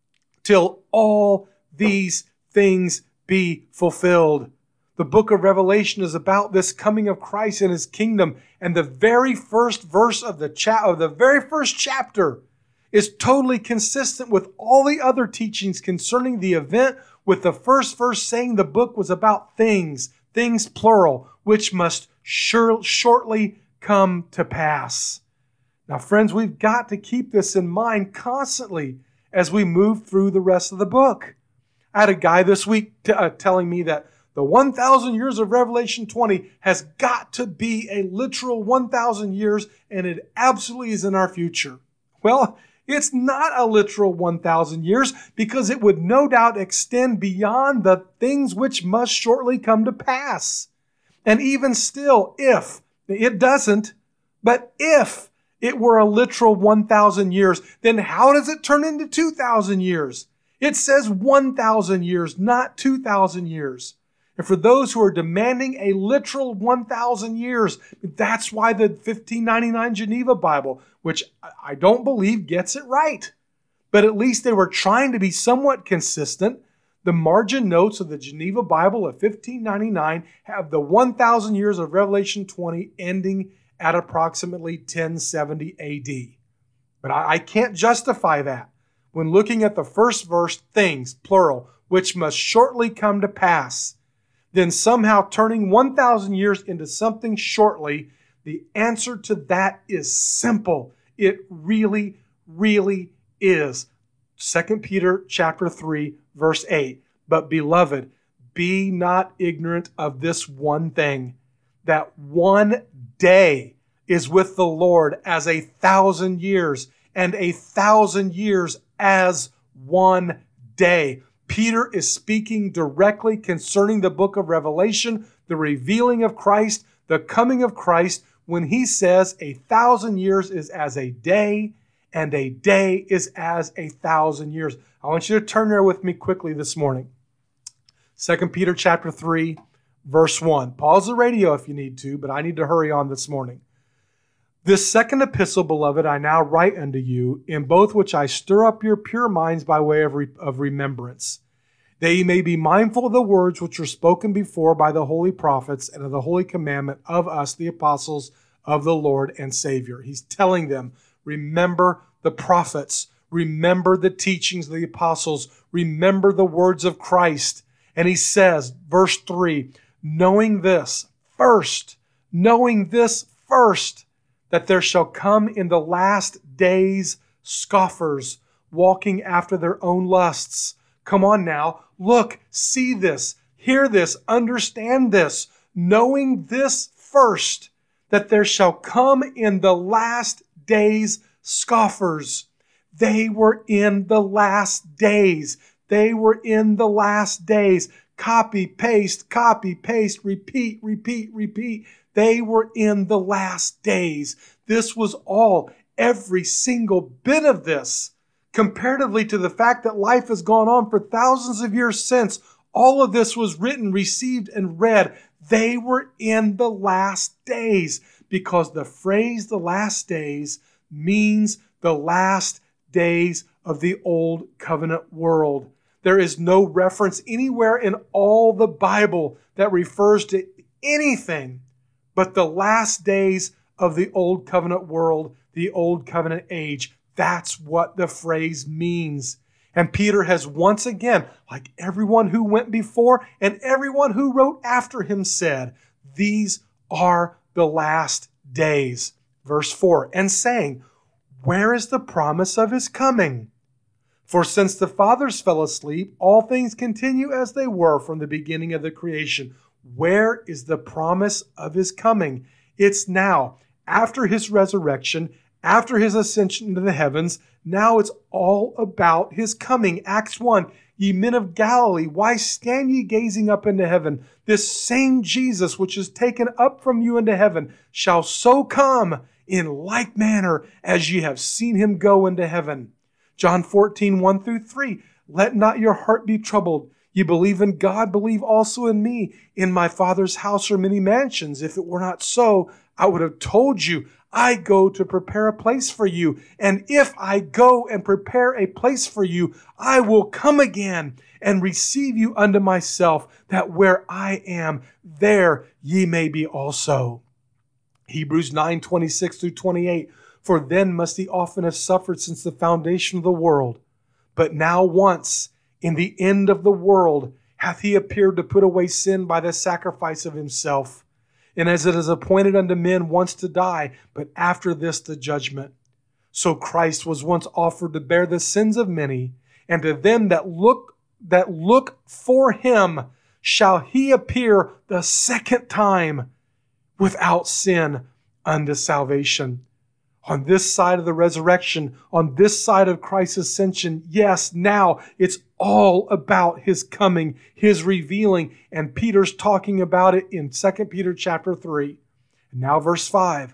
till all these things be fulfilled. The book of Revelation is about this coming of Christ and his kingdom. And the very first verse of the cha- of the very first chapter is totally consistent with all the other teachings concerning the event, with the first verse saying the book was about things, things plural, which must sure, shortly come to pass. Now, friends, we've got to keep this in mind constantly as we move through the rest of the book. I had a guy this week t- uh, telling me that the one thousand years of Revelation twenty has got to be a literal one thousand years, and it absolutely is in our future. Well, it's not a literal one thousand years, because it would no doubt extend beyond the things which must shortly come to pass. And even still, if, it doesn't, but if it were a literal one thousand years, then how does it turn into two thousand years? It says one thousand years, not two thousand years. And for those who are demanding a literal one thousand years, that's why the fifteen ninety-nine Geneva Bible, which I don't believe gets it right, but at least they were trying to be somewhat consistent. The margin notes of the Geneva Bible of fifteen ninety-nine have the one thousand years of Revelation twenty ending at approximately ten seventy A D. But I, I can't justify that when looking at the first verse, things, plural, which must shortly come to pass. Then somehow turning one thousand years into something shortly, the answer to that is simple. It really, really is. Second Peter chapter three, verse eight. But beloved, be not ignorant of this one thing, that one day is with the Lord as a thousand years, and a thousand years as one day. Peter is speaking directly concerning the book of Revelation, the revealing of Christ, the coming of Christ, when he says a thousand years is as a day, and a day is as a thousand years. I want you to turn there with me quickly this morning. Second Peter chapter three, verse one. Pause the radio if you need to, but I need to hurry on this morning. This second epistle, beloved, I now write unto you, in both which I stir up your pure minds by way of, re- of remembrance, that ye may be mindful of the words which were spoken before by the holy prophets, and of the holy commandment of us, the apostles of the Lord and Savior. He's telling them, remember the prophets, remember the teachings of the apostles, remember the words of Christ. And he says, verse three, knowing this first, knowing this first, that there shall come in the last days scoffers, walking after their own lusts. Come on now, look, see this, hear this, understand this, knowing this first, that there shall come in the last days scoffers. They were in the last days. They were in the last days. Copy, paste, copy, paste, repeat, repeat, repeat. They were in the last days. This was all, every single bit of this, comparatively to the fact that life has gone on for thousands of years since. All of this was written, received, and read. They were in the last days, because the phrase the last days means the last days of the old covenant world. There is no reference anywhere in all the Bible that refers to anything but the last days of the old covenant world, the old covenant age. That's what the phrase means. And Peter has once again, like everyone who went before and everyone who wrote after him said, these are the last days. Verse four, and saying, where is the promise of his coming? For since the fathers fell asleep, all things continue as they were from the beginning of the creation. Where is the promise of his coming? It's now, after his resurrection, after his ascension into the heavens. Now it's all about his coming. Acts one, ye men of Galilee, why stand ye gazing up into heaven? This same Jesus, which is taken up from you into heaven, shall so come in like manner as ye have seen him go into heaven. John fourteen, one through three, let not your heart be troubled. You believe in God, believe also in me. In my Father's house are many mansions. If it were not so, I would have told you, I go to prepare a place for you. And if I go and prepare a place for you, I will come again and receive you unto myself, that where I am, there ye may be also. Hebrews nine, twenty-six through twenty-eight, for then must he often have suffered since the foundation of the world. But now once, in the end of the world, hath he appeared to put away sin by the sacrifice of himself. And as it is appointed unto men once to die, but after this the judgment. So Christ was once offered to bear the sins of many, and to them that look that look for him shall he appear the second time without sin unto salvation. On this side of the resurrection, on this side of Christ's ascension, yes, now it's all about his coming, his revealing, and Peter's talking about it in Second Peter chapter three. And now verse five.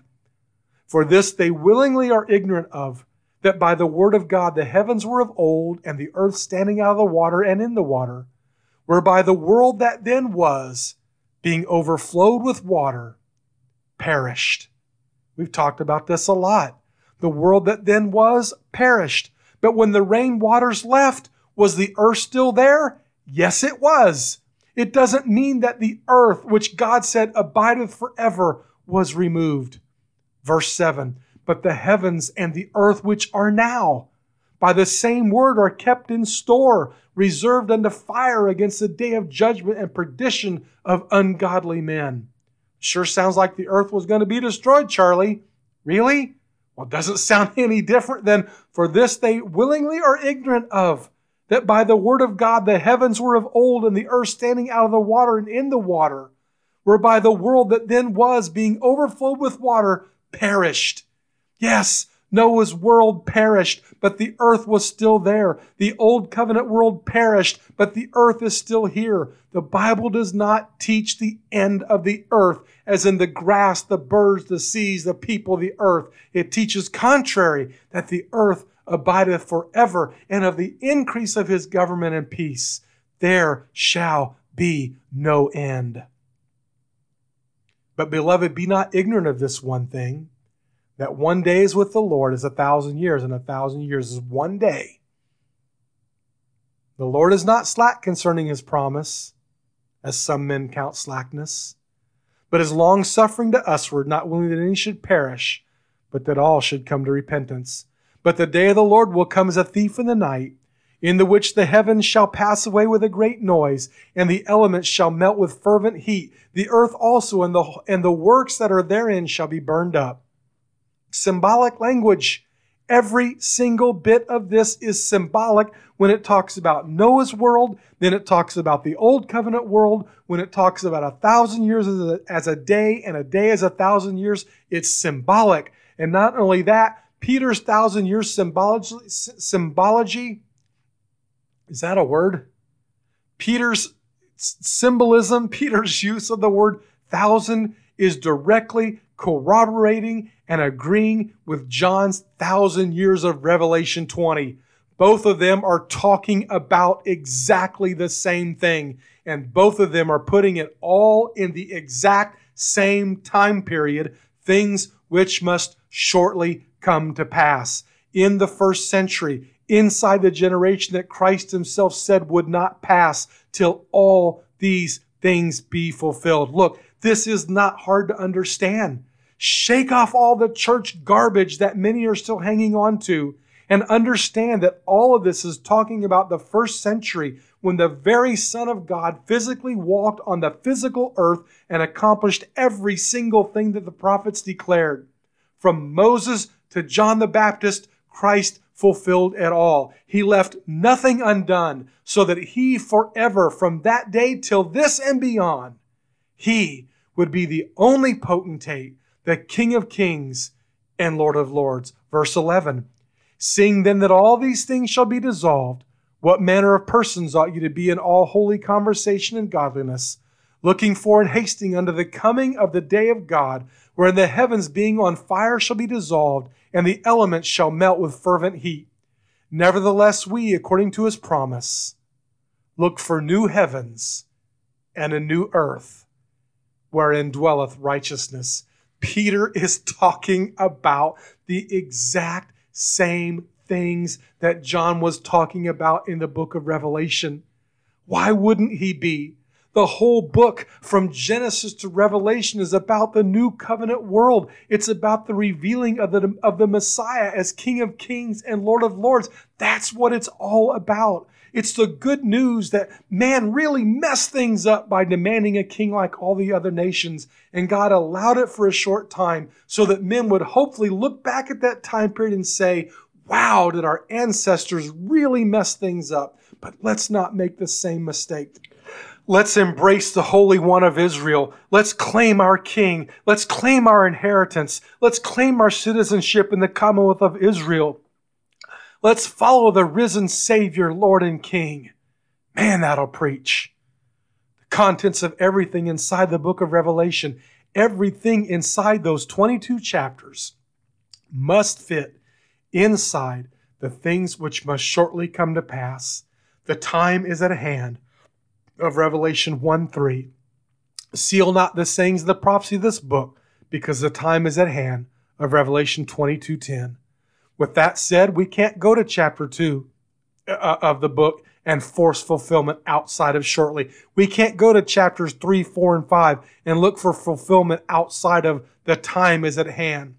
For this they willingly are ignorant of, that by the word of God the heavens were of old, and the earth standing out of the water and in the water, whereby the world that then was, being overflowed with water, perished. We've talked about this a lot. The world that then was perished. But when the rain waters left, was the earth still there? Yes, it was. It doesn't mean that the earth, which God said abideth forever, was removed. Verse seven, but the heavens and the earth which are now, by the same word are kept in store, reserved unto fire against the day of judgment and perdition of ungodly men. Sure sounds like the earth was going to be destroyed, Charlie. Really? Well, it doesn't sound any different than, for this they willingly are ignorant of, that by the word of God the heavens were of old, and the earth standing out of the water and in the water, whereby the world that then was, being overflowed with water, perished. Yes, Noah's world perished, but the earth was still there. The old covenant world perished, but the earth is still here. The Bible does not teach the end of the earth, as in the grass, the birds, the seas, the people, the earth. It teaches contrary, that the earth abideth forever, and of the increase of his government and peace there shall be no end. But beloved, be not ignorant of this one thing, that one day is with the Lord is a thousand years, and a thousand years is one day. The Lord is not slack concerning his promise, as some men count slackness, but is long-suffering to usward, not willing that any should perish, but that all should come to repentance. But the day of the Lord will come as a thief in the night, in the which the heavens shall pass away with a great noise, and the elements shall melt with fervent heat. The earth also and the, and the works that are therein shall be burned up. Symbolic language. Every single bit of this is symbolic when it talks about Noah's world, then it talks about the old covenant world. When it talks about a thousand years as a, as a day and a day as a thousand years, it's symbolic. And not only that, Peter's thousand years symbology, symbology, is that a word? Peter's symbolism, Peter's use of the word thousand is directly corroborating and agreeing with John's thousand years of Revelation twenty. Both of them are talking about exactly the same thing, and both of them are putting it all in the exact same time period, things which must shortly come to pass. In the first century, inside the generation that Christ himself said would not pass till all these things be fulfilled. Look, this is not hard to understand. Shake off all the church garbage that many are still hanging on to and understand that all of this is talking about the first century when the very Son of God physically walked on the physical earth and accomplished every single thing that the prophets declared. From Moses to John the Baptist, Christ fulfilled it all. He left nothing undone, so that he forever, from that day till this and beyond, he would be the only potentate, the King of kings and Lord of lords. Verse eleven, seeing then that all these things shall be dissolved, what manner of persons ought you to be in all holy conversation and godliness, looking for and hasting unto the coming of the day of God, wherein the heavens being on fire shall be dissolved, and the elements shall melt with fervent heat. Nevertheless, we, according to his promise, look for new heavens and a new earth, wherein dwelleth righteousness. Peter is talking about the exact same things that John was talking about in the book of Revelation. Why wouldn't he be? The whole book from Genesis to Revelation is about the new covenant world. It's about the revealing of the, of the Messiah as King of kings and Lord of lords. That's what it's all about. It's the good news that man really messed things up by demanding a king like all the other nations. And God allowed it for a short time so that men would hopefully look back at that time period and say, wow, did our ancestors really mess things up? But let's not make the same mistake. Let's embrace the Holy One of Israel. Let's claim our King. Let's claim our inheritance. Let's claim our citizenship in the Commonwealth of Israel. Let's follow the risen Savior, Lord and King. Man, that'll preach. The contents of everything inside the book of Revelation, everything inside those twenty-two chapters must fit inside the things which must shortly come to pass. The time is at hand of Revelation one three. Seal not the sayings of the prophecy of this book, because the time is at hand, of Revelation twenty-two ten. With that said, we can't go to chapter two uh, of the book and force fulfillment outside of shortly. We can't go to chapters three, four, and five and look for fulfillment outside of the time is at hand.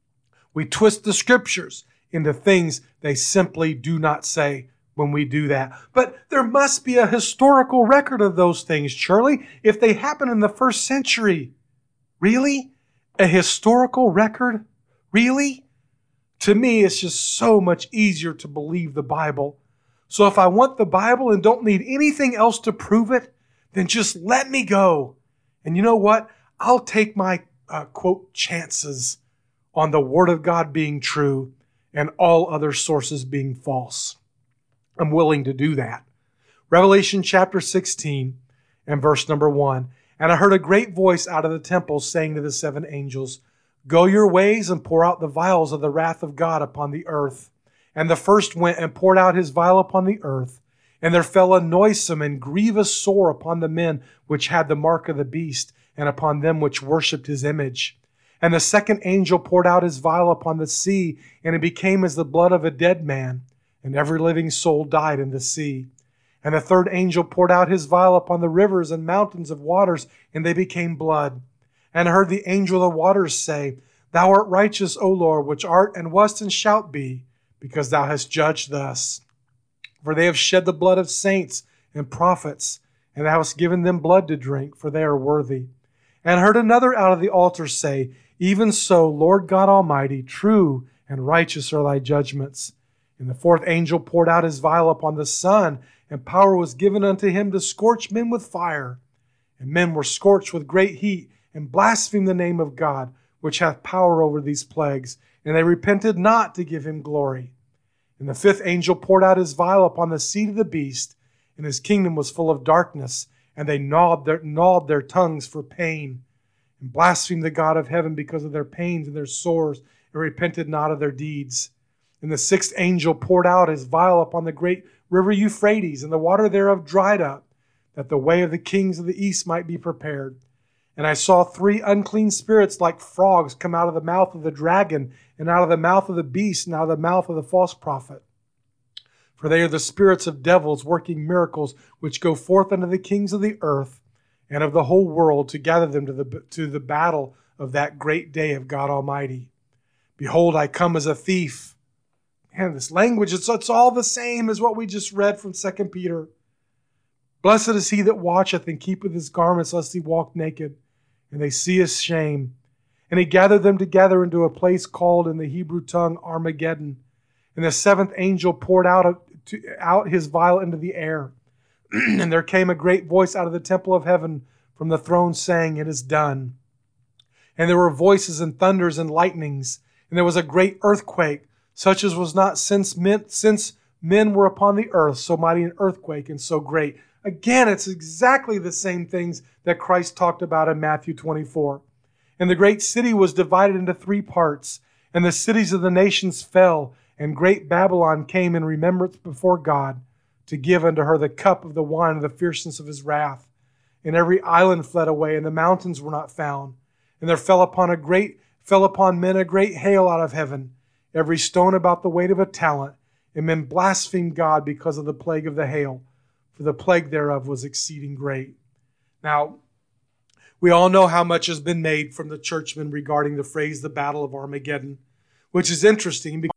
We twist the scriptures into things they simply do not say when we do that. But there must be a historical record of those things, Shirley, if they happened in the first century. Really? A historical record? Really? To me, it's just so much easier to believe the Bible. So if I want the Bible and don't need anything else to prove it, then just let me go. And you know what? I'll take my, uh, quote, chances on the Word of God being true and all other sources being false. I'm willing to do that. Revelation chapter sixteen and verse number one. And I heard a great voice out of the temple saying to the seven angels, Go your ways and pour out the vials of the wrath of God upon the earth. And the first went and poured out his vial upon the earth. And there fell a noisome and grievous sore upon the men which had the mark of the beast, and upon them which worshipped his image. And the second angel poured out his vial upon the sea, and it became as the blood of a dead man, and every living soul died in the sea. And the third angel poured out his vial upon the rivers and mountains of waters, and they became blood. And I heard the angel of the waters say, Thou art righteous, O Lord, which art and wast and shalt be, because thou hast judged thus. For they have shed the blood of saints and prophets, and thou hast given them blood to drink, for they are worthy. And I heard another out of the altar say, Even so, Lord God Almighty, true and righteous are thy judgments. And the fourth angel poured out his vial upon the sun, and power was given unto him to scorch men with fire. And men were scorched with great heat, and blasphemed the name of God, which hath power over these plagues. And they repented not to give him glory. And the fifth angel poured out his vial upon the seat of the beast, and his kingdom was full of darkness, and they gnawed their, gnawed their tongues for pain, and blasphemed the God of heaven because of their pains and their sores, and repented not of their deeds. And the sixth angel poured out his vial upon the great river Euphrates, and the water thereof dried up, that the way of the kings of the east might be prepared. And I saw three unclean spirits like frogs come out of the mouth of the dragon, and out of the mouth of the beast, and out of the mouth of the false prophet. For they are the spirits of devils working miracles, which go forth unto the kings of the earth and of the whole world to gather them to the, to the battle of that great day of God Almighty. Behold, I come as a thief. Man, this language, it's, it's all the same as what we just read from Second Peter. Blessed is he that watcheth and keepeth his garments, lest he walk naked, and they see his shame. And he gathered them together into a place called in the Hebrew tongue Armageddon. And the seventh angel poured out, out his vial into the air. And there came a great voice out of the temple of heaven from the throne saying, It is done. And there were voices and thunders and lightnings. And there was a great earthquake, such as was not since men, since men were upon the earth, so mighty an earthquake and so great. Again, it's exactly the same things that Christ talked about in Matthew twenty-four. And the great city was divided into three parts, and the cities of the nations fell, and great Babylon came in remembrance before God, to give unto her the cup of the wine of the fierceness of his wrath. And every island fled away, and the mountains were not found. And there fell upon a great fell upon men a great hail out of heaven, every stone about the weight of a talent. And men blasphemed God because of the plague of the hail, for the plague thereof was exceeding great. Now, we all know how much has been made from the churchmen regarding the phrase, the Battle of Armageddon, which is interesting because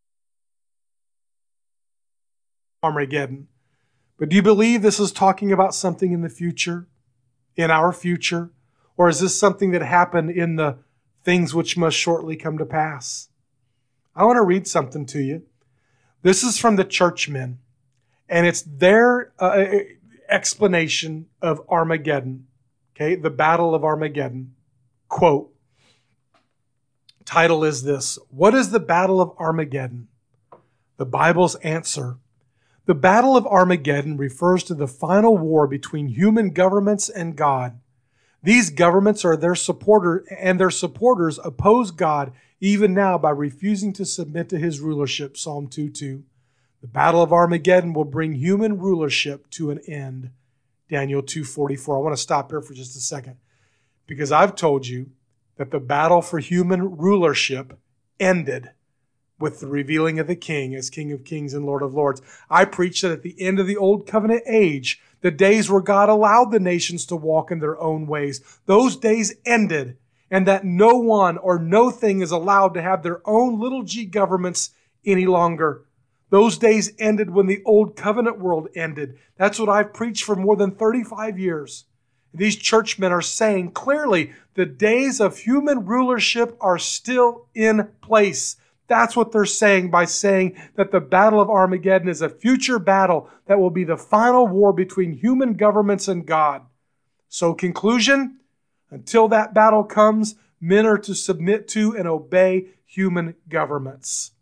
Armageddon. But do you believe this is talking about something in the future, in our future? Or is this something that happened in the things which must shortly come to pass? I want to read something to you. This is from the churchmen, and it's their uh, explanation of Armageddon. Okay, the Battle of Armageddon. Quote, title is this, What is the Battle of Armageddon? The Bible's answer. The Battle of Armageddon refers to the final war between human governments and God. These governments are their supporter, and their supporters oppose God even now by refusing to submit to his rulership. Psalm two two. The Battle of Armageddon will bring human rulership to an end. Daniel two forty-four. I want to stop here for just a second because I've told you that the battle for human rulership ended with the revealing of the King as King of Kings and Lord of Lords. I preach that at the end of the Old Covenant age, the days where God allowed the nations to walk in their own ways, those days ended, and that no one or no thing is allowed to have their own little g governments any longer. Those days ended when the Old Covenant world ended. That's what I've preached for more than thirty-five years. These churchmen are saying clearly the days of human rulership are still in place. That's what they're saying by saying that the Battle of Armageddon is a future battle that will be the final war between human governments and God. So conclusion, until that battle comes, men are to submit to and obey human governments.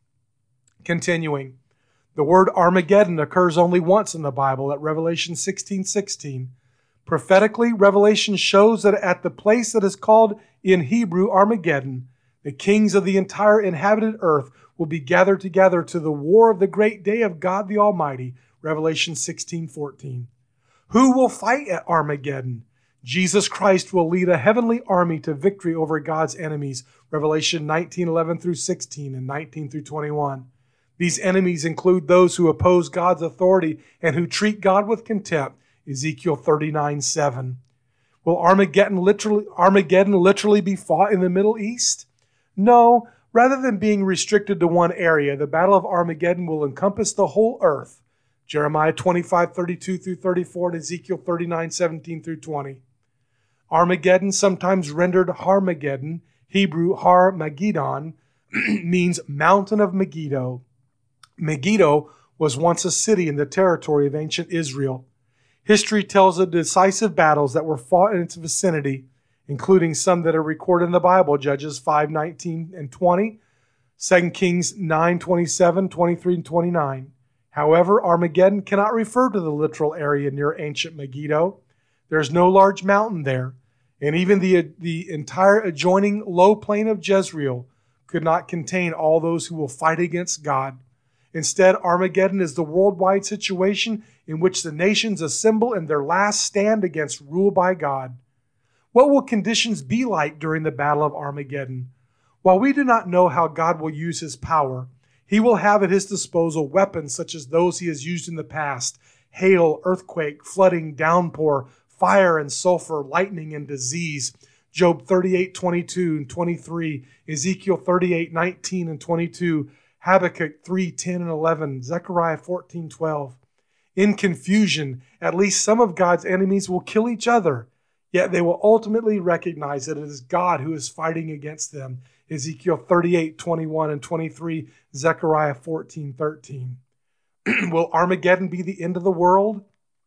Continuing, the word Armageddon occurs only once in the Bible at Revelation sixteen sixteen. Prophetically, Revelation shows that at the place that is called in Hebrew Armageddon, the kings of the entire inhabited earth will be gathered together to the war of the great day of God the Almighty, Revelation sixteen fourteen. Who will fight at Armageddon? Jesus Christ will lead a heavenly army to victory over God's enemies, Revelation nineteen eleven through sixteen and nineteen through twenty-one. These enemies include those who oppose God's authority and who treat God with contempt, Ezekiel thirty-nine seven. Will Armageddon literally, Armageddon literally be fought in the Middle East? No, rather than being restricted to one area, the Battle of Armageddon will encompass the whole earth. Jeremiah twenty-five thirty-two through thirty-four and Ezekiel thirty-nine seventeen through twenty. Armageddon, sometimes rendered Harmageddon, Hebrew Har Magidon, means mountain of Megiddo. Megiddo was once a city in the territory of ancient Israel. History tells of decisive battles that were fought in its vicinity, including some that are recorded in the Bible, Judges five nineteen and twenty, Second Kings nine twenty-seven, twenty-three, and twenty-nine. However, Armageddon cannot refer to the literal area near ancient Megiddo. There is no large mountain there, and even the, the entire adjoining low plain of Jezreel could not contain all those who will fight against God. Instead, Armageddon is the worldwide situation in which the nations assemble in their last stand against rule by God. What will conditions be like during the Battle of Armageddon? While we do not know how God will use his power, he will have at his disposal weapons such as those he has used in the past: hail, earthquake, flooding, downpour, fire and sulfur, lightning and disease. Job thirty-eight twenty-two and twenty-three, Ezekiel thirty-eight nineteen and twenty-two, Habakkuk three ten and eleven, Zechariah fourteen twelve. In confusion, at least some of God's enemies will kill each other, yet they will ultimately recognize that it is God who is fighting against them. Ezekiel thirty-eight twenty-one and twenty-three, Zechariah fourteen thirteen. Will Armageddon be the end of the world?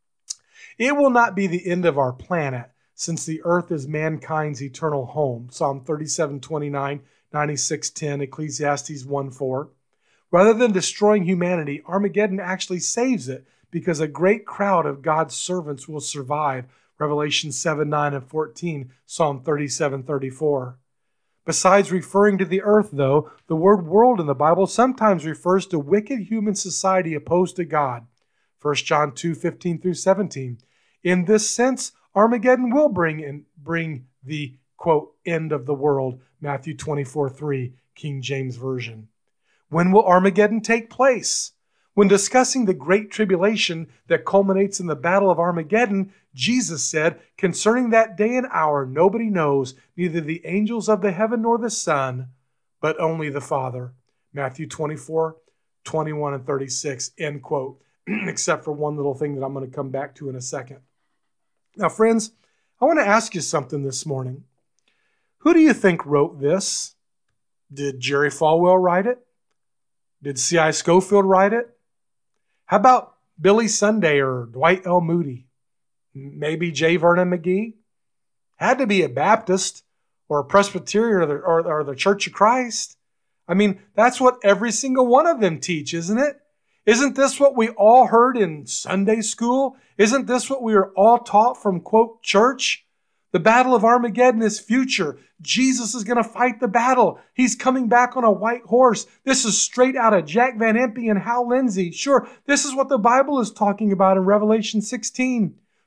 It will not be the end of our planet, since the earth is mankind's eternal home. Psalm thirty-seven twenty-nine, ninety-six ten, Ecclesiastes one four. Rather than destroying humanity, Armageddon actually saves it because a great crowd of God's servants will survive. Revelation seven nine and fourteen, Psalm thirty-seven thirty-four. Besides referring to the earth, though, the word world in the Bible sometimes refers to wicked human society opposed to God. First John two fifteen through seventeen. In this sense, Armageddon will bring in, bring the, quote, end of the world. Matthew twenty-four three, King James Version. When will Armageddon take place? When discussing the great tribulation that culminates in the Battle of Armageddon, Jesus said, concerning that day and hour, nobody knows, neither the angels of the heaven nor the Son, but only the Father. Matthew twenty-four, twenty-one and thirty-six, end quote. Except for one little thing that I'm going to come back to in a second. Now, friends, I want to ask you something this morning. Who do you think wrote this? Did Jerry Falwell write it? Did C I Scofield write it? How about Billy Sunday or Dwight L. Moody? Maybe J. Vernon McGee? Had to be a Baptist or a Presbyterian or the, or, or the Church of Christ. I mean, that's what every single one of them teach, isn't it? Isn't this what we all heard in Sunday school? Isn't this what we are all taught from, quote, church? The Battle of Armageddon is future. Jesus is going to fight the battle. He's coming back on a white horse. This is straight out of Jack Van Impe and Hal Lindsey. Sure, this is what the Bible is talking about in Revelation sixteen.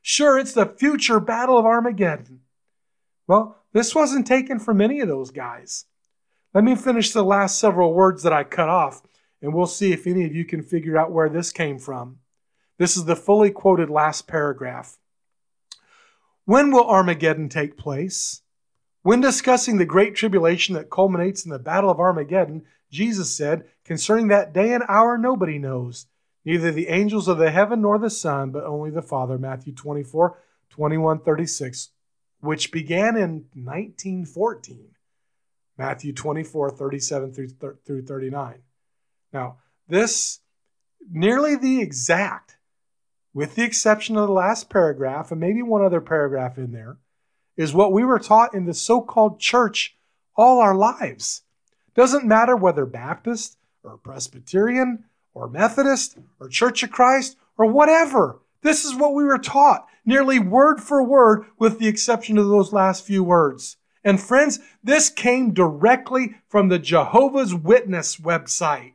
Sure, it's the future battle of Armageddon. Well, this wasn't taken from any of those guys. Let me finish the last several words that I cut off, and we'll see if any of you can figure out where this came from. This is the fully quoted last paragraph. When will Armageddon take place? When discussing the great tribulation that culminates in the Battle of Armageddon, Jesus said, concerning that day and hour nobody knows, neither the angels of the heaven nor the Son, but only the Father. Matthew twenty-four, twenty-one, thirty-six, which began in nineteen fourteen. Matthew twenty-four, thirty-seven through thirty-nine. Now, this, nearly the exact, with the exception of the last paragraph, and maybe one other paragraph in there, is what we were taught in the so-called church all our lives. Doesn't matter whether Baptist or Presbyterian or Methodist or Church of Christ or whatever. This is what we were taught, nearly word for word, with the exception of those last few words. And friends, this came directly from the Jehovah's Witness website.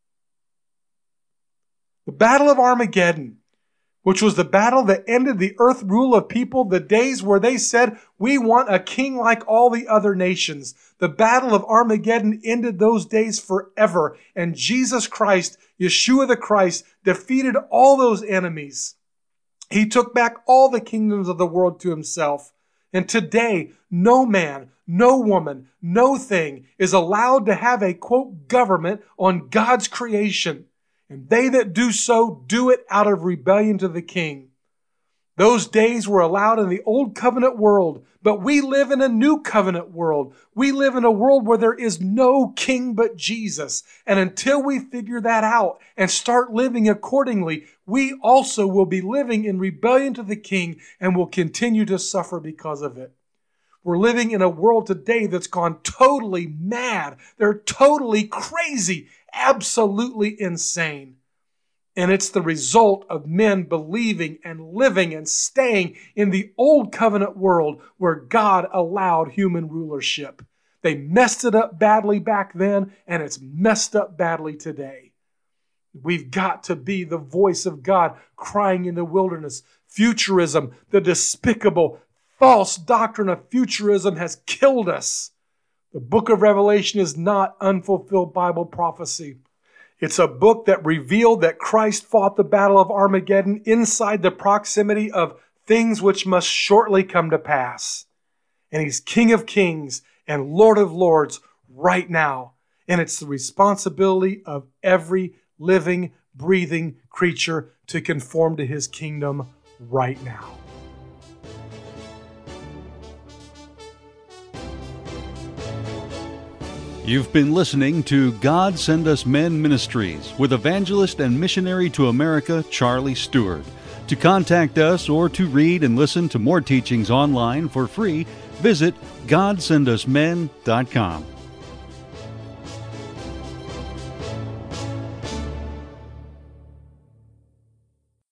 The Battle of Armageddon, which was the battle that ended the earth rule of people, the days where they said, we want a king like all the other nations. The Battle of Armageddon ended those days forever, and Jesus Christ, Yeshua the Christ, defeated all those enemies. He took back all the kingdoms of the world to himself. And today, no man, no woman, no thing is allowed to have a, quote, government on God's creation. And they that do so do it out of rebellion to the king. Those days were allowed in the old covenant world, but we live in a new covenant world. We live in a world where there is no king but Jesus. And until we figure that out and start living accordingly, we also will be living in rebellion to the king and will continue to suffer because of it. We're living in a world today that's gone totally mad. They're totally crazy, absolutely insane. And it's the result of men believing and living and staying in the old covenant world where God allowed human rulership. They messed it up badly back then, and it's messed up badly today. We've got to be the voice of God crying in the wilderness. Futurism, the despicable, false doctrine of futurism has killed us. The book of Revelation is not unfulfilled Bible prophecy. It's a book that revealed that Christ fought the battle of Armageddon inside the proximity of things which must shortly come to pass. And he's King of Kings and Lord of Lords right now. And it's the responsibility of every living, breathing creature to conform to his kingdom right now. You've been listening to God Send Us Men Ministries with evangelist and missionary to America, Charlie Stewart. To contact us or to read and listen to more teachings online for free, visit god send us men dot com.